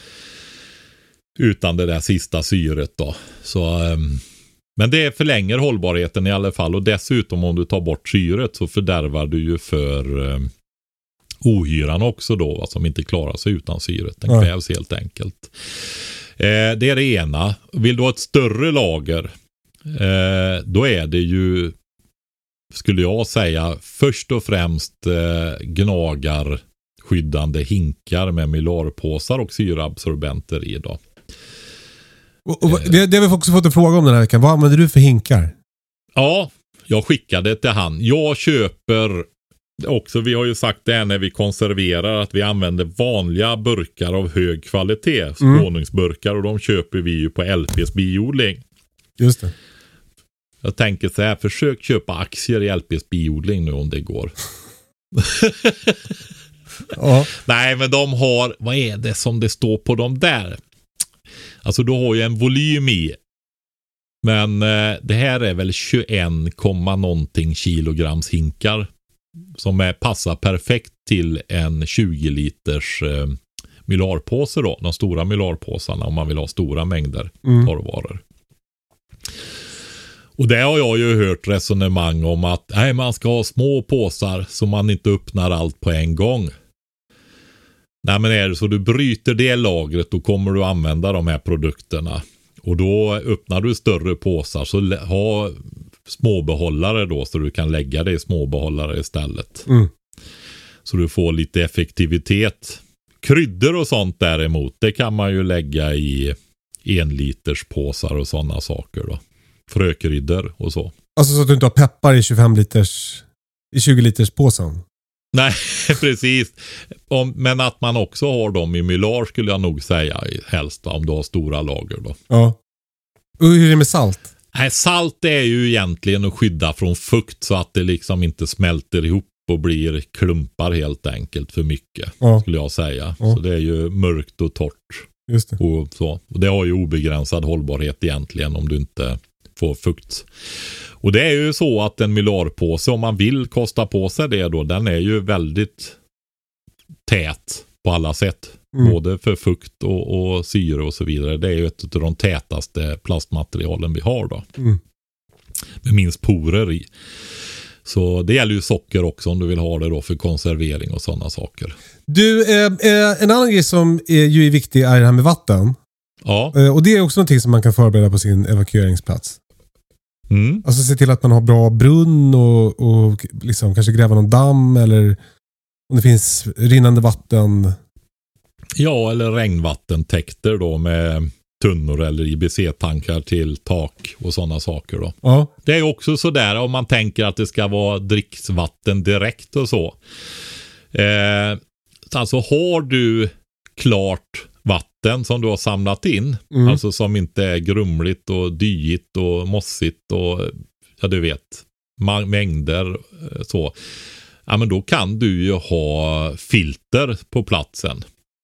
utan det där sista syret då. Så, men det förlänger hållbarheten i alla fall. Och dessutom om du tar bort syret så fördärvar du ju för um, ohyran också då, som inte klarar sig utan syret. Den kvävs helt enkelt. Eh, det är det ena. Vill du ha ett större lager, eh, då är det ju, skulle jag säga, först och främst eh, gnagar skyddande hinkar med mylarpåsar och syraabsorbenter i då. Och, och, det, det har vi också fått en fråga om den här veckan. Vad använder du för hinkar? Ja, jag skickade till han. Jag köper också, vi har ju sagt det när vi konserverar att vi använder vanliga burkar av hög kvalitet, skåningsburkar, och de köper vi ju på L P:s biodling. Just det. Jag tänker så här, försök köpa aktier i L P:s biodling nu om det går. Ja. Nej, men de har, vad är det som det står på dem där? Alltså du har ju en volym i. Men eh, det här är väl tjugoett komma någonting kilograms hinkar som är, passar perfekt till en tjugo liters eh, mylarpåse då. De stora mylarpåsarna om man vill ha stora mängder mm. torrvaror. Och det har jag ju hört resonemang om att nej, man ska ha små påsar så man inte öppnar allt på en gång. Nej, men är det så du bryter det lagret, då kommer du använda de här produkterna. Och då öppnar du större påsar, så ha småbehållare då så du kan lägga det i småbehållare istället. Mm. Så du får lite effektivitet. Kryddor och sånt däremot, det kan man ju lägga i en liters påsar och sådana saker då. Frökryddor och så. Alltså så att du inte har peppar i tjugofem liters i tjugo liters påsen? Nej, precis. Om, men att man också har dem i mylar skulle jag nog säga helst, om du har stora lager då. Ja. Och hur är det med salt? Nej, salt är ju egentligen att skydda från fukt så att det liksom inte smälter ihop och blir klumpar helt enkelt för mycket, ja. Skulle jag säga. Ja. Så det är ju mörkt och torrt. Just det. Och, så. Och det har ju obegränsad hållbarhet egentligen om du inte får fukt. Och det är ju så att en mylarpåse, om man vill kosta på sig det då, den är ju väldigt tät på alla sätt. Mm. Både för fukt och, och syre och så vidare. Det är ju ett av de tätaste plastmaterialen vi har då. Mm. Med minst porer i. Så det gäller ju socker också om du vill ha det då för konservering och sådana saker. Du, eh, eh, en annan grej som är ju viktig är det här med vatten. Ja. Eh, och det är också någonting som man kan förbereda på sin evakueringsplats. Mm. Alltså se till att man har bra brunn och, och liksom kanske gräva någon damm eller Om det finns rinnande vatten. Ja, eller regnvattentäkter då med tunnor eller I B C-tankar till tak och sådana saker då. Ja. Det är också så där om man tänker att det ska vara dricksvatten direkt och så. Eh, alltså har du klart vatten som du har samlat in, mm. alltså som inte är grumligt och dyigt och mossigt och ja du vet, mängder så. Ja men då kan du ju ha filter på platsen.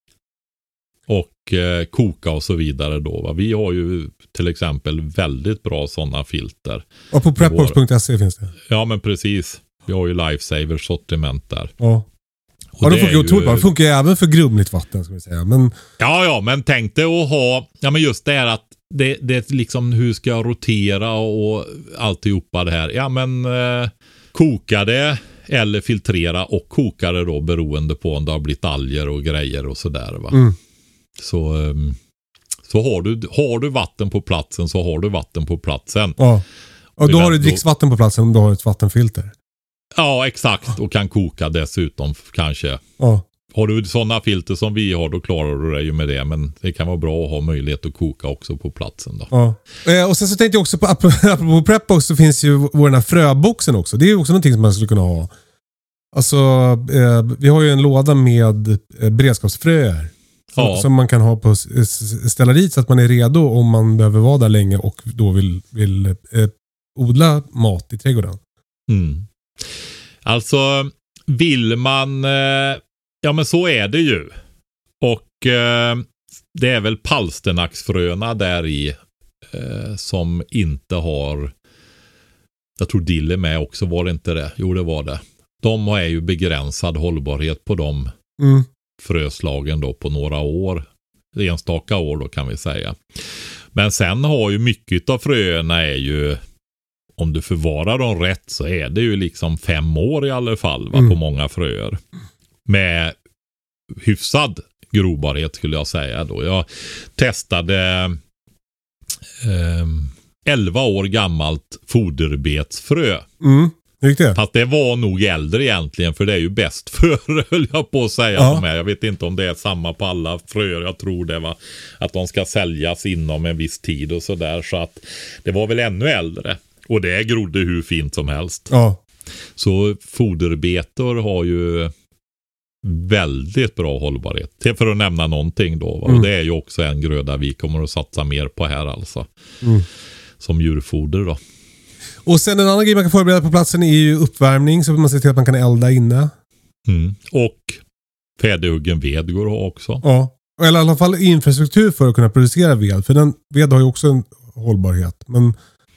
Och eh, koka och så vidare då. Va? Vi har ju till exempel väldigt bra sådana filter. Och på prepbox punkt se finns det. Ja men precis. Vi har ju Lifesaver sortiment där. Ja. Och ja, det det funkar ju otroligt bra. Det ju... funkar ju även för grumligt vatten ska vi säga. Men... Ja, ja, men tänk dig att ha, ja men just det här att det, det är liksom hur ska jag rotera och alltihopa det här. Ja men eh, koka det eller filtrera och koka det då beroende på om det har blivit alger och grejer och sådär va. Mm. Så, så har, du, har du vatten på platsen så har du vatten på platsen. Ja, och då har du dricksvatten på platsen om du har ett vattenfilter. Ja, exakt. Och kan koka dessutom kanske. Ja. Har du sådana filter som vi har då klarar du dig ju med det. Men det kan vara bra att ha möjlighet att koka också på platsen då. Ja. Eh, och sen så tänkte jag också på, apropå prepbox så finns ju vår den här fröboxen också. Det är ju också någonting som man skulle kunna ha. Alltså, eh, vi har ju en låda med eh, beredskapsfröer. Som, ja. som man kan ha på ställa dit så att man är redo om man behöver vara där länge och då vill, vill eh, odla mat i trädgården. Mm. Alltså, vill man... Eh, ja, men så är det ju. Och eh, det är väl palsternacksfröna där i eh, som inte har... Jag tror dill är med också, var det inte det? Jo, det var det. De har ju begränsad hållbarhet på dem. Mm. Fröslagen då på några år. Enstaka år då kan vi säga. Men sen har ju mycket av fröerna är ju... Om du förvarar dem rätt så är det ju liksom fem år i alla fall va, mm. på många fröer. Med hyfsad grobarhet skulle jag säga då. Jag testade eh, elva år gammalt foderbetsfrö. Mm. Det? Fast det var nog äldre egentligen för det är ju bäst för höll jag på att säga. Ja. Jag vet inte om det är samma på alla fröer. Jag tror det var att de ska säljas inom en viss tid och sådär. Så att det var väl ännu äldre. Och det grodde hur fint som helst. Ja. Så foderbetor har ju väldigt bra hållbarhet. För att nämna någonting då. Va? Mm. Och det är ju också en gröda vi kommer att satsa mer på här alltså. Mm. Som djurfoder då. Och sen en annan grej man kan förbereda på platsen är ju uppvärmning. Så man ser till att man kan elda inne. Mm. Och färdighuggen ved går att ha också. Ja. Eller i alla fall infrastruktur för att kunna producera ved. För den ved har ju också en hållbarhet. Men...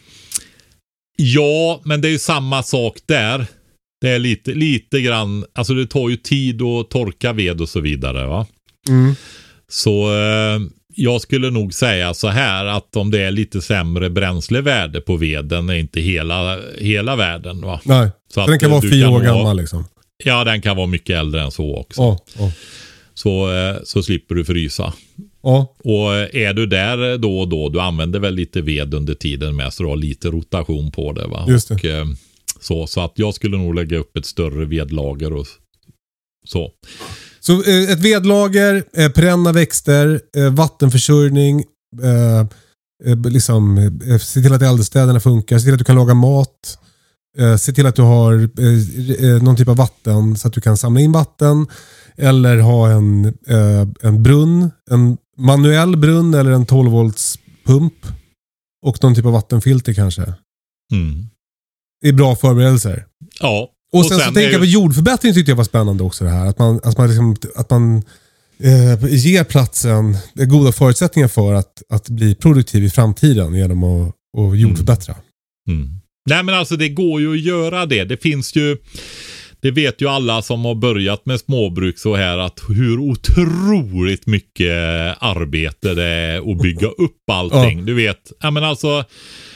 Ja, men det är ju samma sak där. Det är lite, lite grann, alltså det tar ju tid att torka ved och så vidare va. Mm. Så eh, jag skulle nog säga så här att om det är lite sämre bränslevärde på veden är inte hela, hela världen va. Nej, så att den kan vara fyra år gammal ha, liksom. Ja, den kan vara mycket äldre än så också. Oh, oh. Så, eh, så slipper du frysa. Ja. Och är du där då och då, du använder väl lite ved under tiden med så du har lite rotation på det va. Just det. Och, eh, så, så att jag skulle nog lägga upp ett större vedlager och så. Så eh, ett vedlager, eh, perenna växter, eh, vattenförsörjning, eh, eh, liksom eh, se till att eldstäderna funkar, se till att du kan laga mat, eh, se till att du har eh, eh, någon typ av vatten så att du kan samla in vatten eller ha en, eh, en brunn, en manuell brunn eller en tolv volts pump och någon typ av vattenfilter kanske. Mm. Det är bra förberedelser. Ja. Och, och sen, sen så tänker jag på jordförbättring tyckte jag var spännande också det här. Att man, att man, liksom, att man eh, ger platsen goda förutsättningar för att, att bli produktiv i framtiden genom att, att jordförbättra. Mm. Mm. Nej men alltså det går ju att göra det. Det finns ju, det vet ju alla som har börjat med småbruk så här att hur otroligt mycket arbete det är att bygga upp allting. Ja. Du vet, ja men alltså...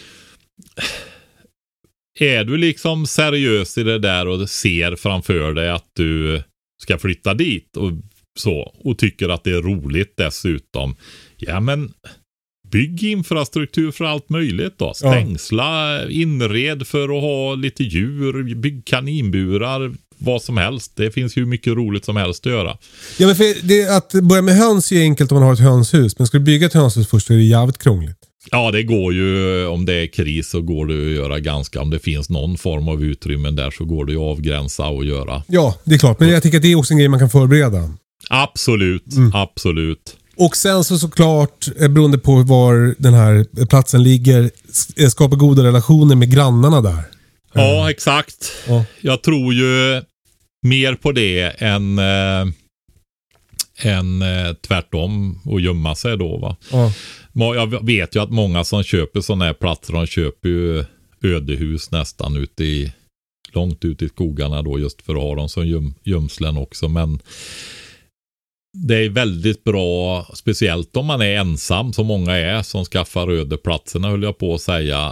Är du liksom seriös i det där och ser framför dig att du ska flytta dit och så och tycker att det är roligt dessutom. Ja men bygg infrastruktur för allt möjligt då. Stängsla, ja. Inred för att ha lite djur, bygg kaninburar, vad som helst. Det finns ju mycket roligt som helst att göra. Ja, men för det, att börja med höns är ju enkelt om man har ett hönshus. Men ska du bygga ett hönshus först så är det jävligt krångligt. Ja, det går ju, om det är kris så går det att göra ganska, om det finns någon form av utrymmen där så går det ju att avgränsa och göra. Ja, det är klart. Men jag tycker att det är också en grej man kan förbereda. Absolut, mm. absolut. Och sen så såklart, beroende på var den här platsen ligger, skapa goda relationer med grannarna där. Ja, exakt. Ja. Jag tror ju mer på det än, äh, än äh, tvärtom och gömma sig då, va? Ja. Jag vet ju att många som köper sådana här platser, de köper ju ödehus nästan ute i, långt ut i skogarna då, just för att ha dem som göm, gömslen också. Men det är väldigt bra, speciellt om man är ensam, som många är som skaffar ödeplatserna, höll jag på att säga,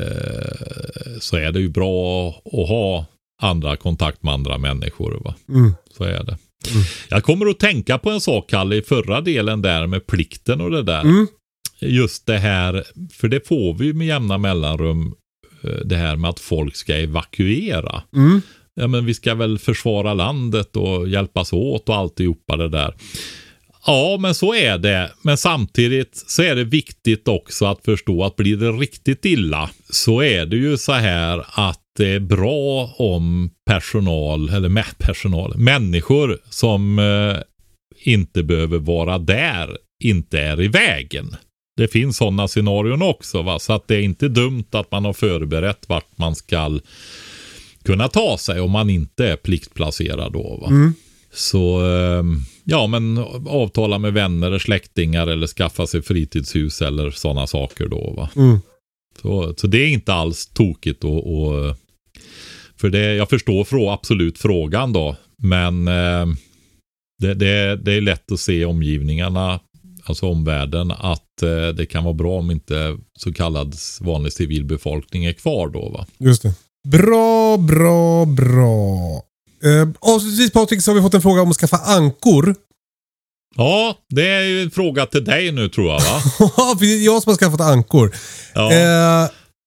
eh, så är det ju bra att ha andra kontakt med andra människor, va? Mm. Så är det. Mm. Jag kommer att tänka på en sak, Kalle, i förra delen där med plikten och det där. Mm. Just det här, för det får vi med jämna mellanrum, det här med att folk ska evakuera. Mm. Ja, men vi ska väl försvara landet och hjälpas åt och alltihopa det där. Ja, men så är det. Men samtidigt så är det viktigt också att förstå att blir det riktigt illa så är det ju så här att det är bra om personal, eller med personal, människor som eh, inte behöver vara där, inte är i vägen. Det finns sådana scenarion också, va? Så att det är inte dumt att man har förberett vart man ska kunna ta sig om man inte är pliktplacerad då, va? Mm. Så ja, men avtala med vänner, släktingar eller skaffa sig fritidshus eller sådana saker då, va? Mm. Så, så det är inte alls tokigt och, och för det, jag förstår frå, absolut frågan då, men eh, det, det, det är lätt att se omgivningarna, alltså omvärlden, att eh, det kan vara bra om inte så kallad vanlig civilbefolkning är kvar då, va? Just det. Bra, bra, bra. Eh, avslutningsvis, Patrik, så har vi fått en fråga om att skaffa ankor. Ja, det är ju en fråga till dig nu, tror jag, va? Ja, för det är jag som har skaffat ankor. Ja. Eh,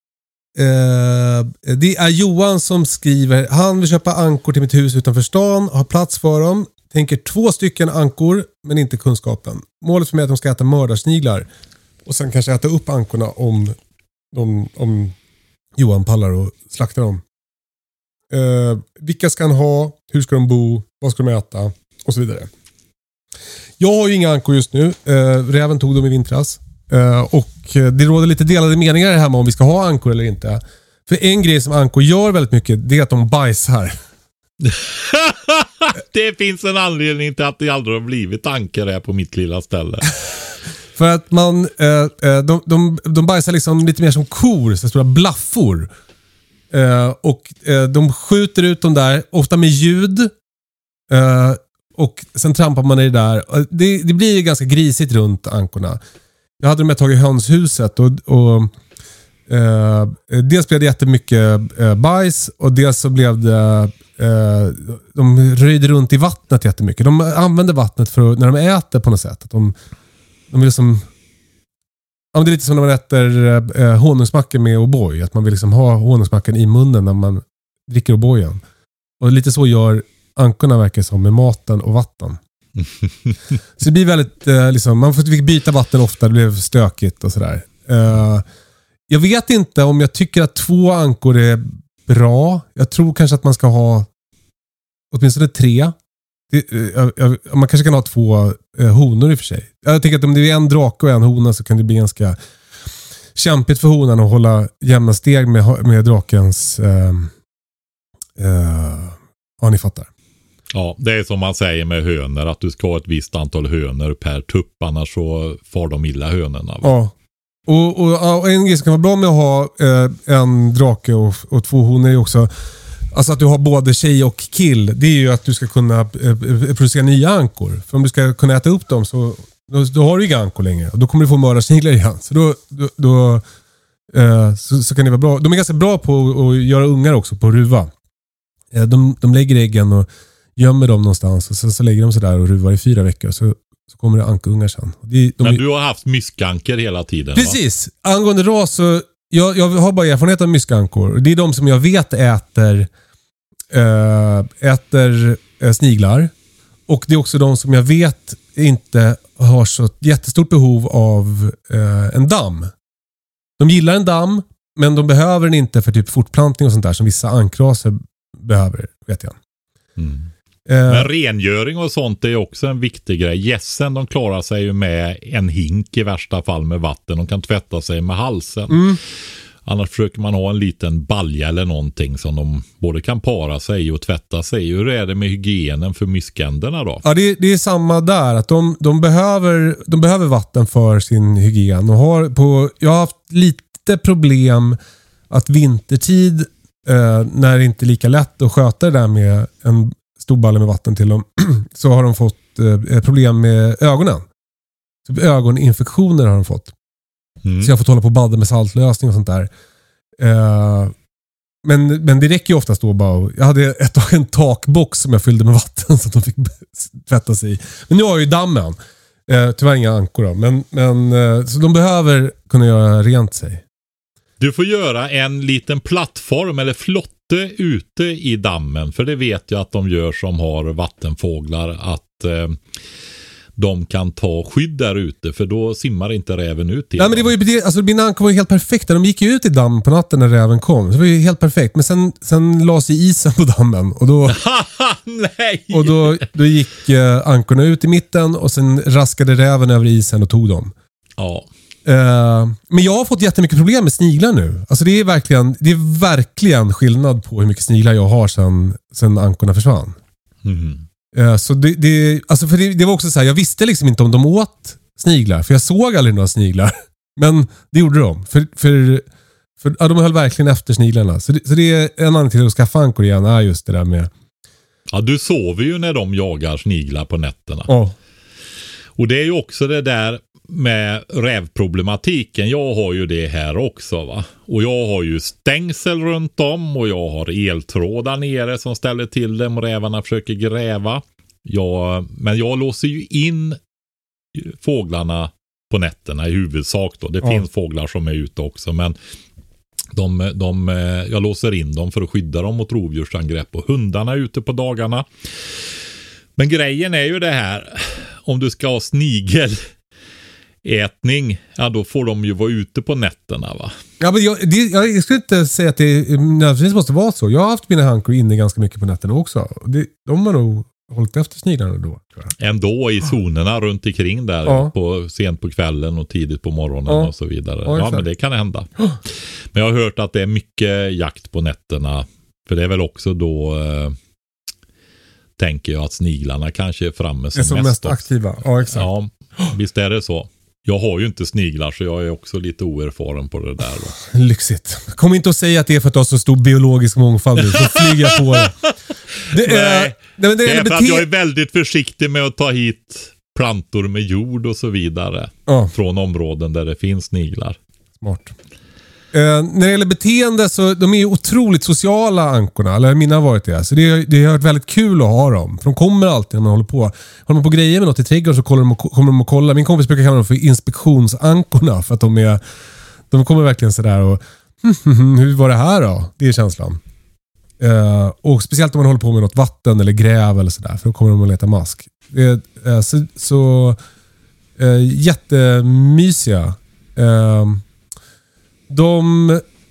eh, det är Johan som skriver: han vill köpa ankor till mitt hus utanför stan, har plats för dem. Tänker två stycken ankor, men inte kunskapen. Målet för mig är att de ska äta mördarsniglar. Och sen kanske äta upp ankorna om, om, om Johan pallar och slaktar dem. Eh, vilka ska han ha? Hur ska de bo? Vad ska de äta? Och så vidare. Jag har ju inga ankor just nu. Eh, räven tog dem i vintras. Eh, och det råder lite delade meningar här med om vi ska ha ankor eller inte. För en grej som ankor gör väldigt mycket, det är att de bajsar. Det finns en anledning till att det aldrig har blivit ankor här på mitt lilla ställe. För att man eh, de, de, de bajsar liksom lite mer som kor, så stora blaffor. Eh, och eh, de skjuter ut dem där, ofta med ljud. Eh, och sen trampar man i det där. Det, det blir ju ganska grisigt runt ankorna. Jag hade dem ett tag i hönshuset och, och eh, dels blev det jättemycket eh, bajs och dels så blev det eh, de röjde runt i vattnet jättemycket. De använder vattnet för att, när de äter på något sätt. Att de, de vill liksom, ja, det är lite som när man äter eh, honungsmackor med O'boy. Att man vill liksom ha honungsmackan i munnen när man dricker O'boyen. Och lite så gör ankorna, verkar som, med maten och vatten. Så det blir väldigt eh, liksom, man får byta vatten ofta, det blev stökigt och sådär. Eh, jag vet inte om jag tycker att två ankor är bra. Jag tror kanske att man ska ha åtminstone tre. Det, eh, jag, man kanske kan ha två eh, honor i och för sig. Jag tänker att om det är en drake och en hona så kan det bli ganska kämpigt för honan att hålla jämna steg med, med drakens eh, eh, ja, ni fattar. Ja, det är som man säger med hönor, att du ska ha ett visst antal hönor per tupp, annars så får de illa hönorna. Va? Ja, och, och, och en grej som kan vara bra med att ha eh, en drake och, och två honor är också, alltså att du har både tjej och kill, det är ju att du ska kunna eh, producera nya ankor. För om du ska kunna äta upp dem så då, då har du inga ankor längre och då kommer du få mördarsniglar igen. Så då, då, då eh, så, så kan det vara bra. De är ganska bra på att göra ungar också, på ruva. Eh, de, de lägger äggen och gömmer dem någonstans och så, så lägger de sig där och ruvar i fyra veckor. Så så kommer det ankungar sen. De, de, Men du har haft myskanker hela tiden, precis. Va? Angående ras så jag, jag har bara erfarenhet av myskankor. Det är de som jag vet äter äh, äter äh, sniglar. Och det är också de som jag vet inte har så jättestort behov av äh, en damm. De gillar en damm, men de behöver den inte för typ fortplantning och sånt där som vissa ankraser behöver, vet jag. Mm. Men rengöring och sånt är också en viktig grej. Gässen, de klarar sig ju med en hink i värsta fall med vatten. De kan tvätta sig med halsen. Mm. Annars försöker man ha en liten balja eller någonting som de både kan para sig och tvätta sig. Hur är det med hygienen för myskänderna då? Ja, det, det är samma där. Att de, de, behöver, de behöver vatten för sin hygien. Och har på, jag har haft lite problem att vintertid, eh, när det inte är lika lätt att sköta det där med en stor balle med vatten till dem, så har de fått eh, problem med ögonen. Så ögoninfektioner har de fått. Mm. Så jag har fått hålla på och badda med saltlösning och sånt där. Eh, men, men det räcker ju oftast då bara. Jag hade ett tag en takbox som jag fyllde med vatten så att de fick tvätta sig i. Men nu har jag ju dammen. Eh, tyvärr inga ankor då. Men, men, eh, så de behöver kunna göra rent sig. Du får göra en liten plattform eller flotte ute i dammen. För det vet jag att de gör som har vattenfåglar. Att eh, de kan ta skydd där ute. För då simmar inte räven ut till. Nej, men det var ju, alltså, mina ankor var ju helt perfekta. De gick ju ut i damm på natten när räven kom. Så det var ju helt perfekt. Men sen, sen la sig isen på dammen. Och då, Nej! och då, då gick eh, ankorna ut i mitten. Och sen raskade räven över isen och tog dem. Ja. Uh, men jag har fått jättemycket problem med sniglar nu. Alltså det är verkligen, det är verkligen skillnad på hur mycket sniglar jag har sen, sen ankorna försvann. Mm. Uh, så det, det, alltså för det, det var också så här, jag visste liksom inte om de åt sniglar. För jag såg aldrig några sniglar. Men det gjorde de. För, för, för ja, de höll verkligen efter sniglarna. Så det, så det är en anledning till att skaffa ankor igen, är just det där med... Ja, du sover ju när de jagar sniglar på nätterna. Ja. Och det är ju också det där med rävproblematiken. Jag har ju det här också, va. Och jag har ju stängsel runt om och jag har eltrådar nere som ställer till dem och rävarna försöker gräva. Jag, men jag låser ju in fåglarna på nätterna i huvudsak då. Det ja. finns fåglar som är ute också, men de, de, jag låser in dem för att skydda dem mot rovdjursangrepp, och hundarna är ute på dagarna. Men grejen är ju det här, om du ska ha snigel ätning, ja då får de ju vara ute på nätterna, va? Ja, men jag, det, jag skulle inte säga att det nödvändigtvis måste vara så. Jag har haft mina hankor inne ganska mycket på nätterna också. Det, de har nog hållit efter sniglarna då, tror jag. Ändå i zonerna runt omkring där, ja. på, sent på kvällen och tidigt på morgonen ja. och så vidare. Ja, ja men det kan hända. Men jag har hört att det är mycket jakt på nätterna. För det är väl också då... Eh, tänker jag att sniglarna kanske är framme som, är som mest, mest aktiva. Ja, exakt. Ja, visst är det så. Jag har ju inte sniglar, så jag är också lite oerfaren på det där då. Lyxigt. Kom inte att säga att det är för att du har så stor biologisk mångfald nu, så flyger jag på det. Det är, Nej, det, det, det är för bete- att jag är väldigt försiktig med att ta hit plantor med jord och så vidare. Ja. Från områden där det finns sniglar. Smart. Uh, när det gäller beteende så de är ju otroligt sociala, ankorna, eller mina har varit det. Så det, det har varit väldigt kul att ha dem. För de kommer alltid när man håller på. Håller man på grejer med något i trädgården så kollar de och, kommer de och kollar. Min kompis brukar kalla dem för inspektionsankorna, för att de är de kommer verkligen sådär och hur var det här då? Det är känslan. Uh, och speciellt om man håller på med något vatten eller gräv eller sådär, för då kommer de att leta mask. Uh, uh, så så uh, jättemysiga. Uh, De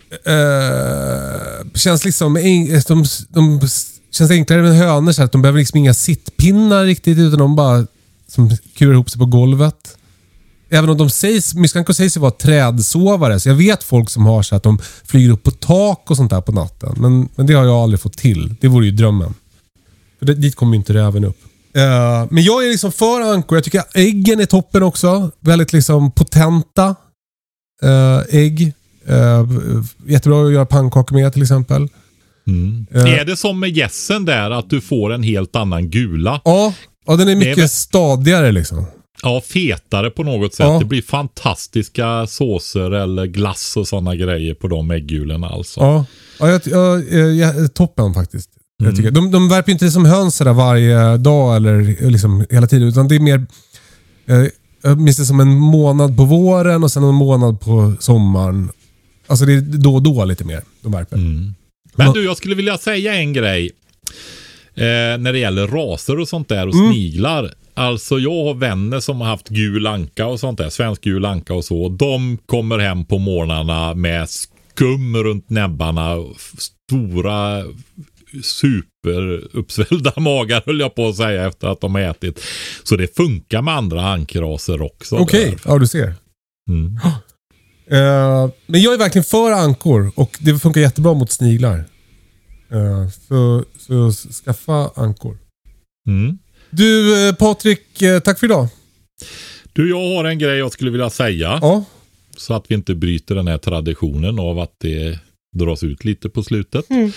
eh, känns liksom de, de känns enklare med hönor, så att de behöver liksom inga sittpinnar riktigt, utan de bara som kurar ihop sig på golvet. Även om de sägs, myskankor sägs vara trädsovare, så jag vet folk som har så att de flyger upp på tak och sånt där på natten, men, men det har jag aldrig fått till. Det vore ju drömmen. För det, dit kommer inte räven upp. Uh, men jag är liksom för ankor. Jag tycker att äggen är toppen också. Väldigt liksom potenta uh, ägg. Uh, jättebra att göra pannkakor med till exempel. Mm. Uh, är det som med gässen där, att du får en helt annan gula? Ja, ja den är mycket är stadigare liksom. Ja, fetare på något sätt. Ja. Det blir fantastiska såser eller glass och sådana grejer på de äggulorna alltså. Ja, ja jag, jag, jag, jag, toppen faktiskt. Mm. Jag tycker. De, de värper inte som höns där varje dag eller liksom hela tiden, utan det är mer Eh, jag minns det som en månad på våren och sen en månad på sommaren. Alltså det är då och då lite mer. De värper. Mm. Men du, jag skulle vilja säga en grej. Eh, när det gäller raser och sånt där och mm. sniglar. Alltså jag har vänner som har haft gul anka och sånt där. Svensk gul anka och så. De kommer hem på morgnarna med skum runt näbbarna. Stora superuppsvällda magar höll jag på att säga efter att de har ätit. Så det funkar med andra ankraser också. Okej, okay. Ja du ser. Mm. Uh, men jag är verkligen för ankor och det funkar jättebra mot sniglar. Uh, så, så skaffa ankor. Mm. Du uh, Patrik, uh, tack för idag. Du, jag har en grej jag skulle vilja säga. Ja. Så att vi inte bryter den här traditionen av att det dras ut lite på slutet. Mm.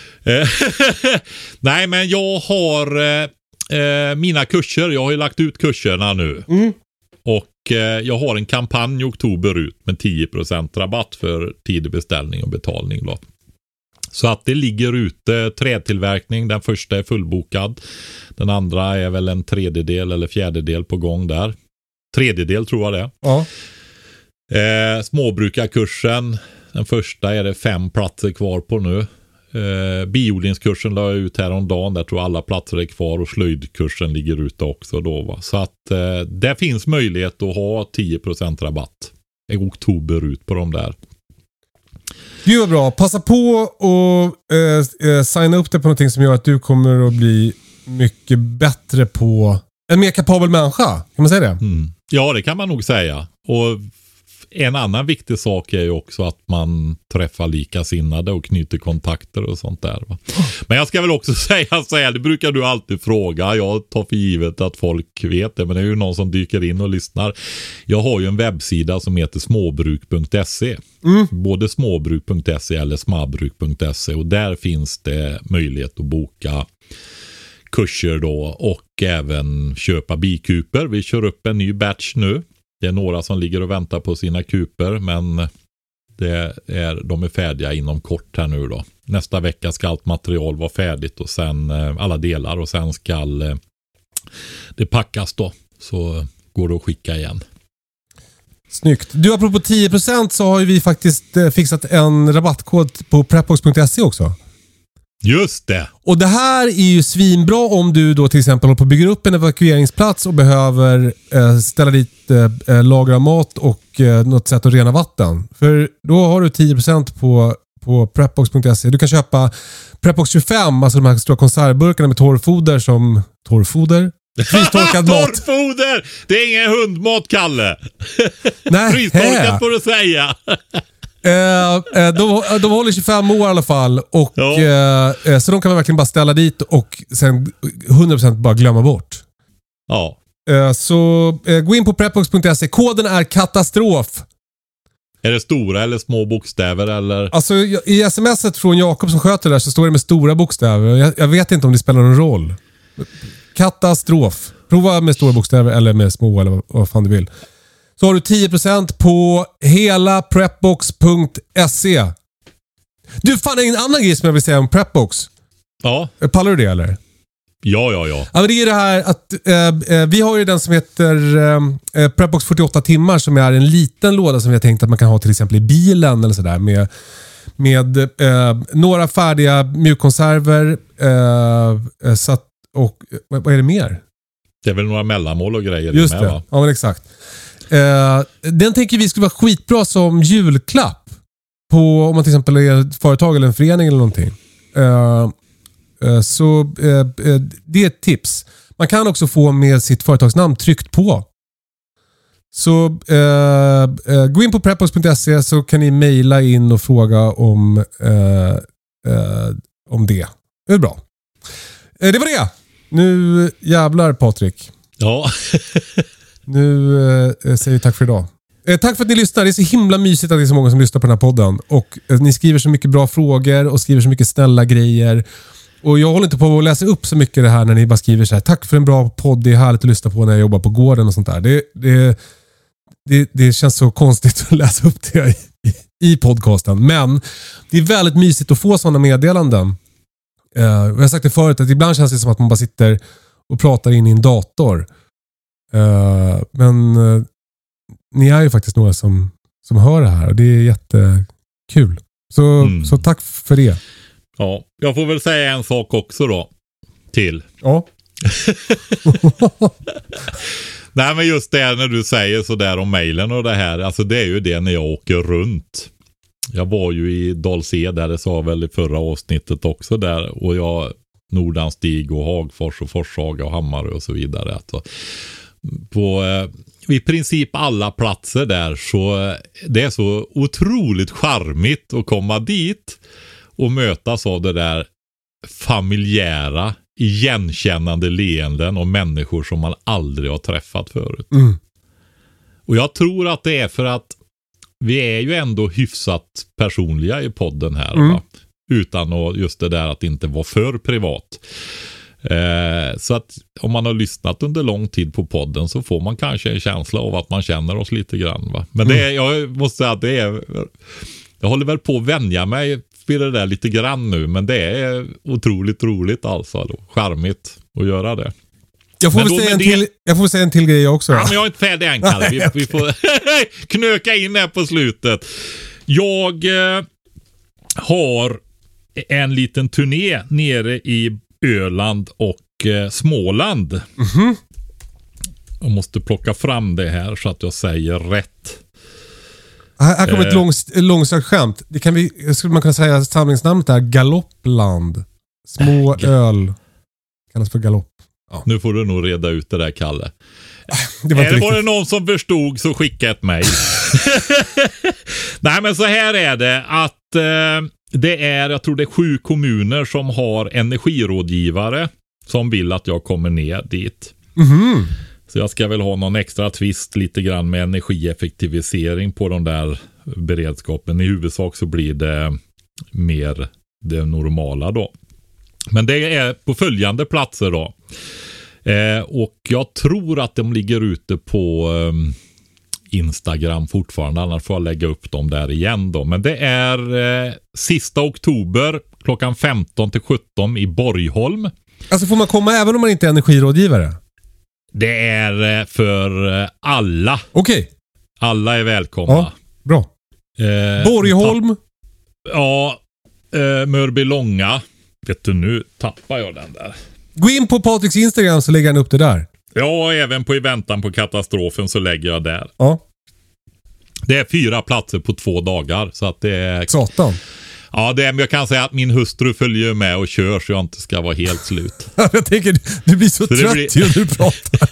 Nej, men jag har eh, mina kurser. Jag har ju lagt ut kurserna nu. Mm. Och eh, jag har en kampanj i oktober ut med tio procent rabatt för tidig beställning och betalning då. Så att det ligger ute trätillverkning. Den första är fullbokad. Den andra är väl en tredjedel eller fjärdedel på gång där. Tredjedel tror jag det. Ja. Eh, småbrukarkursen. Den första är det fem platser kvar på nu. Eh, biodlingskursen la jag ut här om dagen. Där tror jag alla platser är kvar. Och slöjdkursen ligger ute också då, va? Så att eh, det finns möjlighet att ha tio procent rabatt i oktober ut på de där. Gud vad bra. Passa på och eh, eh, signa upp det på någonting som gör att du kommer att bli mycket bättre på en mer kapabel människa. Kan man säga det? Mm. Ja, det kan man nog säga. Och en annan viktig sak är ju också att man träffar likasinnade och knyter kontakter och sånt där, va? Men jag ska väl också säga så här, det brukar du alltid fråga. Jag tar för givet att folk vet det, men det är ju någon som dyker in och lyssnar. Jag har ju en webbsida som heter småbruk punkt se. Mm. Både småbruk punkt se eller småbruk punkt se, och där finns det möjlighet att boka kurser då och även köpa bikuper. Vi kör upp en ny batch nu. Det är några som ligger och väntar på sina kuper, men det är, de är färdiga inom kort här nu då. Nästa vecka ska allt material vara färdigt och sen alla delar, och sen ska det packas då. Så går det att skicka igen. Snyggt. Du, apropå tio procent så har ju vi faktiskt fixat en rabattkod på prepbox punkt se också. Just det. Och det här är ju svinbra om du då till exempel håller på att bygga upp en evakueringsplats och behöver eh, ställa dit eh, lagra mat och eh, något sätt att rena vatten. För då har du tio procent på, på prepbox punkt se. Du kan köpa Prepbox tjugofem, alltså de här stora konservburkarna med torrfoder som... Torrfoder? Frystorkad mat. Torrfoder! Det är ingen hundmat, Kalle. Nej. Frystorkat får du säga. Eh, eh, de, de håller tjugofem år i alla fall och, ja. eh, så de kan man verkligen bara ställa dit och sen hundra procent bara glömma bort. Ja. Eh, så eh, gå in på prepbox punkt se. Koden är katastrof. Är det stora eller små bokstäver eller? Alltså i smset från Jakob som sköter det där så står det med stora bokstäver. Jag, jag vet inte om det spelar någon roll. Katastrof. Prova med stora bokstäver eller med små eller vad, vad fan du vill. Så har du tio procent på hela prepbox punkt se. Du, fan, en annan grej som jag vill säga om Prepbox. Ja. Pallar du det eller? Ja, ja, ja. Ja, men det är det här att eh, vi har ju den som heter eh, Prepbox fyrtioåtta timmar, som är en liten låda som vi har tänkt att man kan ha till exempel i bilen eller sådär, med, med eh, några färdiga mjukkonserver eh, så att, och vad är det mer? Det är väl några mellanmål och grejer. Just med, det, va? Ja men exakt. Eh, den tänker vi skulle vara skitbra som julklapp på, om man till exempel är ett företag eller en förening eller någonting. Eh, eh, så eh, det är ett tips. Man kan också få med sitt företagsnamn tryckt på. Så eh, eh, gå in på prepbox punkt se så kan ni mejla in och fråga om, eh, eh, om det. Det är bra. Eh, det var det. Nu jävlar, Patrik. Ja. Nu eh, säger vi tack för idag. Eh, tack för att ni lyssnar. Det är så himla mysigt att det är så många som lyssnar på den här podden. Och eh, ni skriver så mycket bra frågor och skriver så mycket snälla grejer. Och jag håller inte på att läsa upp så mycket det här när ni bara skriver så här: tack för en bra podd, det är härligt att lyssna på när jag jobbar på gården och sånt där. Det, det, det, det känns så konstigt att läsa upp det i, i, i podcasten. Men det är väldigt mysigt att få sådana meddelanden. Uh, jag har sagt det förut att ibland känns det som att man bara sitter och pratar in i en dator. Uh, men uh, ni är ju faktiskt några som, som hör det här och det är jättekul. Så, mm. så tack för det. Ja, jag får väl säga en sak också då. Till. Ja. Nej, men just det när du säger så där om mejlen och det här. Alltså det är ju det när jag åker runt. Jag var ju i Dalsed där, det sa väl i förra avsnittet också där. Och jag, Nordanstig och Hagfors och Forshaga och Hammarö och så vidare. Alltså, på eh, i princip alla platser där så eh, det är så otroligt charmigt att komma dit och mötas av det där familjära, igenkännande leenden och människor som man aldrig har träffat förut. Mm. Och jag tror att det är för att vi är ju ändå hyfsat personliga i podden här. Mm. Va? Utan att just det där att inte vara för privat. Eh, så att om man har lyssnat under lång tid på podden så får man kanske en känsla av att man känner oss lite grann. Va? Men det är, jag måste säga att det är... Jag håller väl på att vänja mig vid det där lite grann nu. Men det är otroligt roligt alltså. Då. Charmigt att göra det. Jag får, väl säga en det... till, jag får säga en till grej också. Ja, men jag är inte färdig än, Kalle. Vi, vi får knöka in här på slutet. Jag eh, har en liten turné nere i Öland och eh, Småland. Mm-hmm. Jag måste plocka fram det här så att jag säger rätt. Här, här kommer eh. ett långs, långsökt skämt. Det kan vi, skulle man kunna säga samlingsnamnet är Galoppland. Små öl. Kallas för galopp. Ja. Nu får du nog reda ut det där, Kalle. Det var, är det var det någon som förstod så skicka ett mejl. Nej, men så här är det att eh, det är, jag tror det är sju kommuner som har energirådgivare som vill att jag kommer ner dit. Mm-hmm. Så jag ska väl ha någon extra twist lite grann med energieffektivisering på de där beredskapen. I huvudsak så blir det mer det normala då. Men det är på följande platser då. Eh, och jag tror att de ligger ute på eh, Instagram fortfarande. Annars får jag lägga upp dem där igen då. Men det är eh, sista oktober klockan femton till sjutton i Borgholm. Alltså får man komma även om man inte är energirådgivare? Det är eh, för eh, alla. Okej. Okay. Alla är välkomna. Ja, bra. Eh, Borgholm? Ta- ja, eh, Mörbylånga. Vet du, nu tappar jag den där. Gå in på Patriks Instagram så lägger han upp det där. Ja, även på I väntan på katastrofen så lägger jag där. Ja. Det är fyra platser på två dagar. Så att det är... Satan. Ja, det är, men jag kan säga att min hustru följer med och kör så jag inte ska vara helt slut. Jag tänker, du blir så, så trött blir... när du pratar.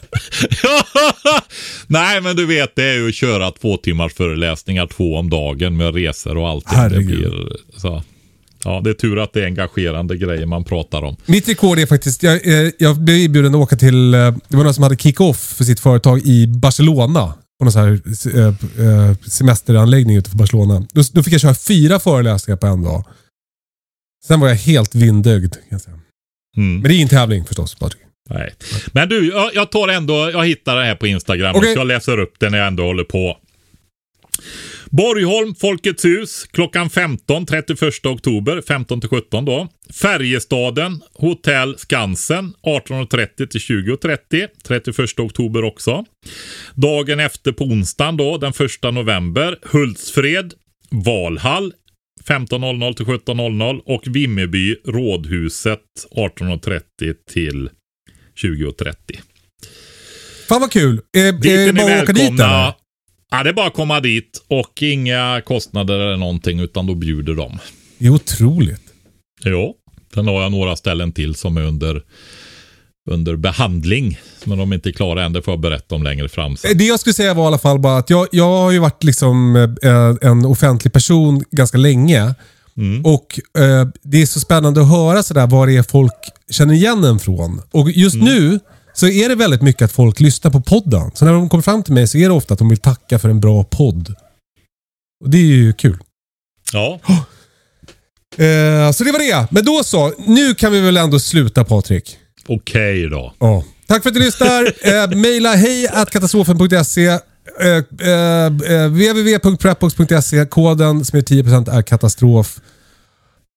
Nej, men du vet, det är ju att köra två timmars föreläsningar två om dagen med resor och allt. Herregud. Det blir så... Ja, det är tur att det är engagerande grejer man pratar om. Mitt rekord är faktiskt, jag, jag blev inbjuden att åka till, det var någon som hade kick-off för sitt företag i Barcelona. På någon så här semesteranläggning utanför Barcelona. Då, då fick jag köra fyra föreläsningar på en dag. Sen var jag helt vindögd, kan jag säga. Mm. Men det är ingen tävling förstås, Patrik. Nej. Men du, jag, jag tar ändå, jag hittar det här på Instagram. Okay. Så jag läser upp det när jag ändå håller på. Borgholm, Folkets hus, klockan femton, trettioförsta oktober, femton till sjutton då. Färjestaden, Hotell Skansen, arton trettio till tjugo trettio, trettioförsta oktober också. Dagen efter på onsdagen då, den första november, Hultsfred, Valhall, femton till sjutton och Vimmerby, Rådhuset, arton trettio till tjugo trettio. Fan vad kul. Är, är det bara att åka dit eller? Ja, det är bara att komma dit och inga kostnader eller någonting utan då bjuder de. Det är otroligt. Jo, sen har jag några ställen till som är under, under behandling. Men de är inte klara än, det får jag berätta om längre fram sen. Det jag skulle säga var i alla fall bara att jag, jag har ju varit liksom eh, en offentlig person ganska länge. Mm. Och eh, det är så spännande att höra sådär vad det är folk känner igen en från. Och just mm. nu så är det väldigt mycket att folk lyssnar på podden. Så när de kommer fram till mig så är det ofta att de vill tacka för en bra podd. Och det är ju kul. Ja. Oh. Eh, så det var det. Men då så, nu kan vi väl ändå sluta, Patrik. Okej då. Oh. Tack för att du lyssnar. eh, maila hej at katastrofen punkt se. Eh, eh, eh, w w w punkt prepbox punkt se. Koden som är tio procent är katastrof.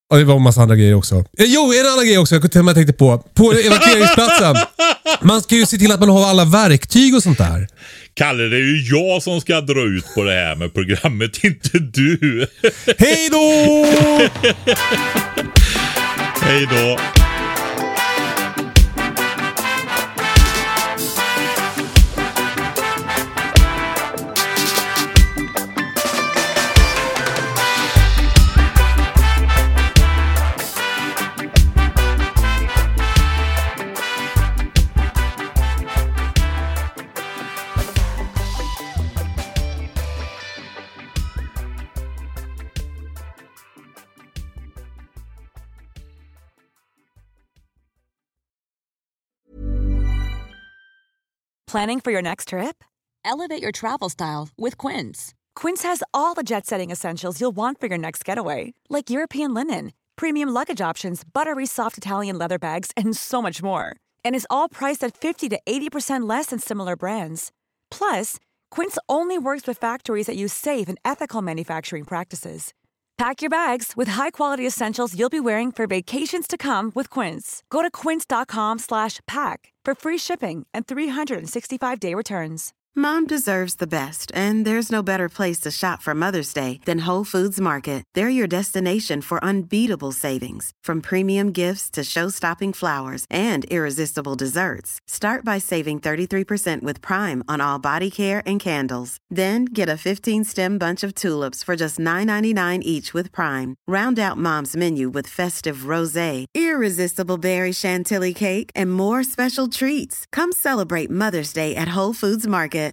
Och det var en massa andra grejer också. Eh, jo, en annan grej också jag till och med tänkte på. På evakueringsplatsen. Man ska ju se till att man har alla verktyg och sånt där. Kalle, det är ju jag som ska dra ut på det här med programmet, inte du. Hej då! Hej då. Planning for your next trip? Elevate your travel style with Quince. Quince has all the jet-setting essentials you'll want for your next getaway, like European linen, premium luggage options, buttery soft Italian leather bags, and so much more. And is all priced at fifty to eighty percent less than similar brands. Plus, Quince only works with factories that use safe and ethical manufacturing practices. Pack your bags with high-quality essentials you'll be wearing for vacations to come with Quince. Go to quince.com slash pack for free shipping and three sixty-five day returns. Mom deserves the best, and there's no better place to shop for Mother's Day than Whole Foods Market. They're your destination for unbeatable savings, from premium gifts to show-stopping flowers and irresistible desserts. Start by saving thirty-three percent with Prime on all body care and candles. Then get a fifteen-stem bunch of tulips for just nine ninety-nine each with Prime. Round out Mom's menu with festive rosé, irresistible berry chantilly cake, and more special treats. Come celebrate Mother's Day at Whole Foods Market.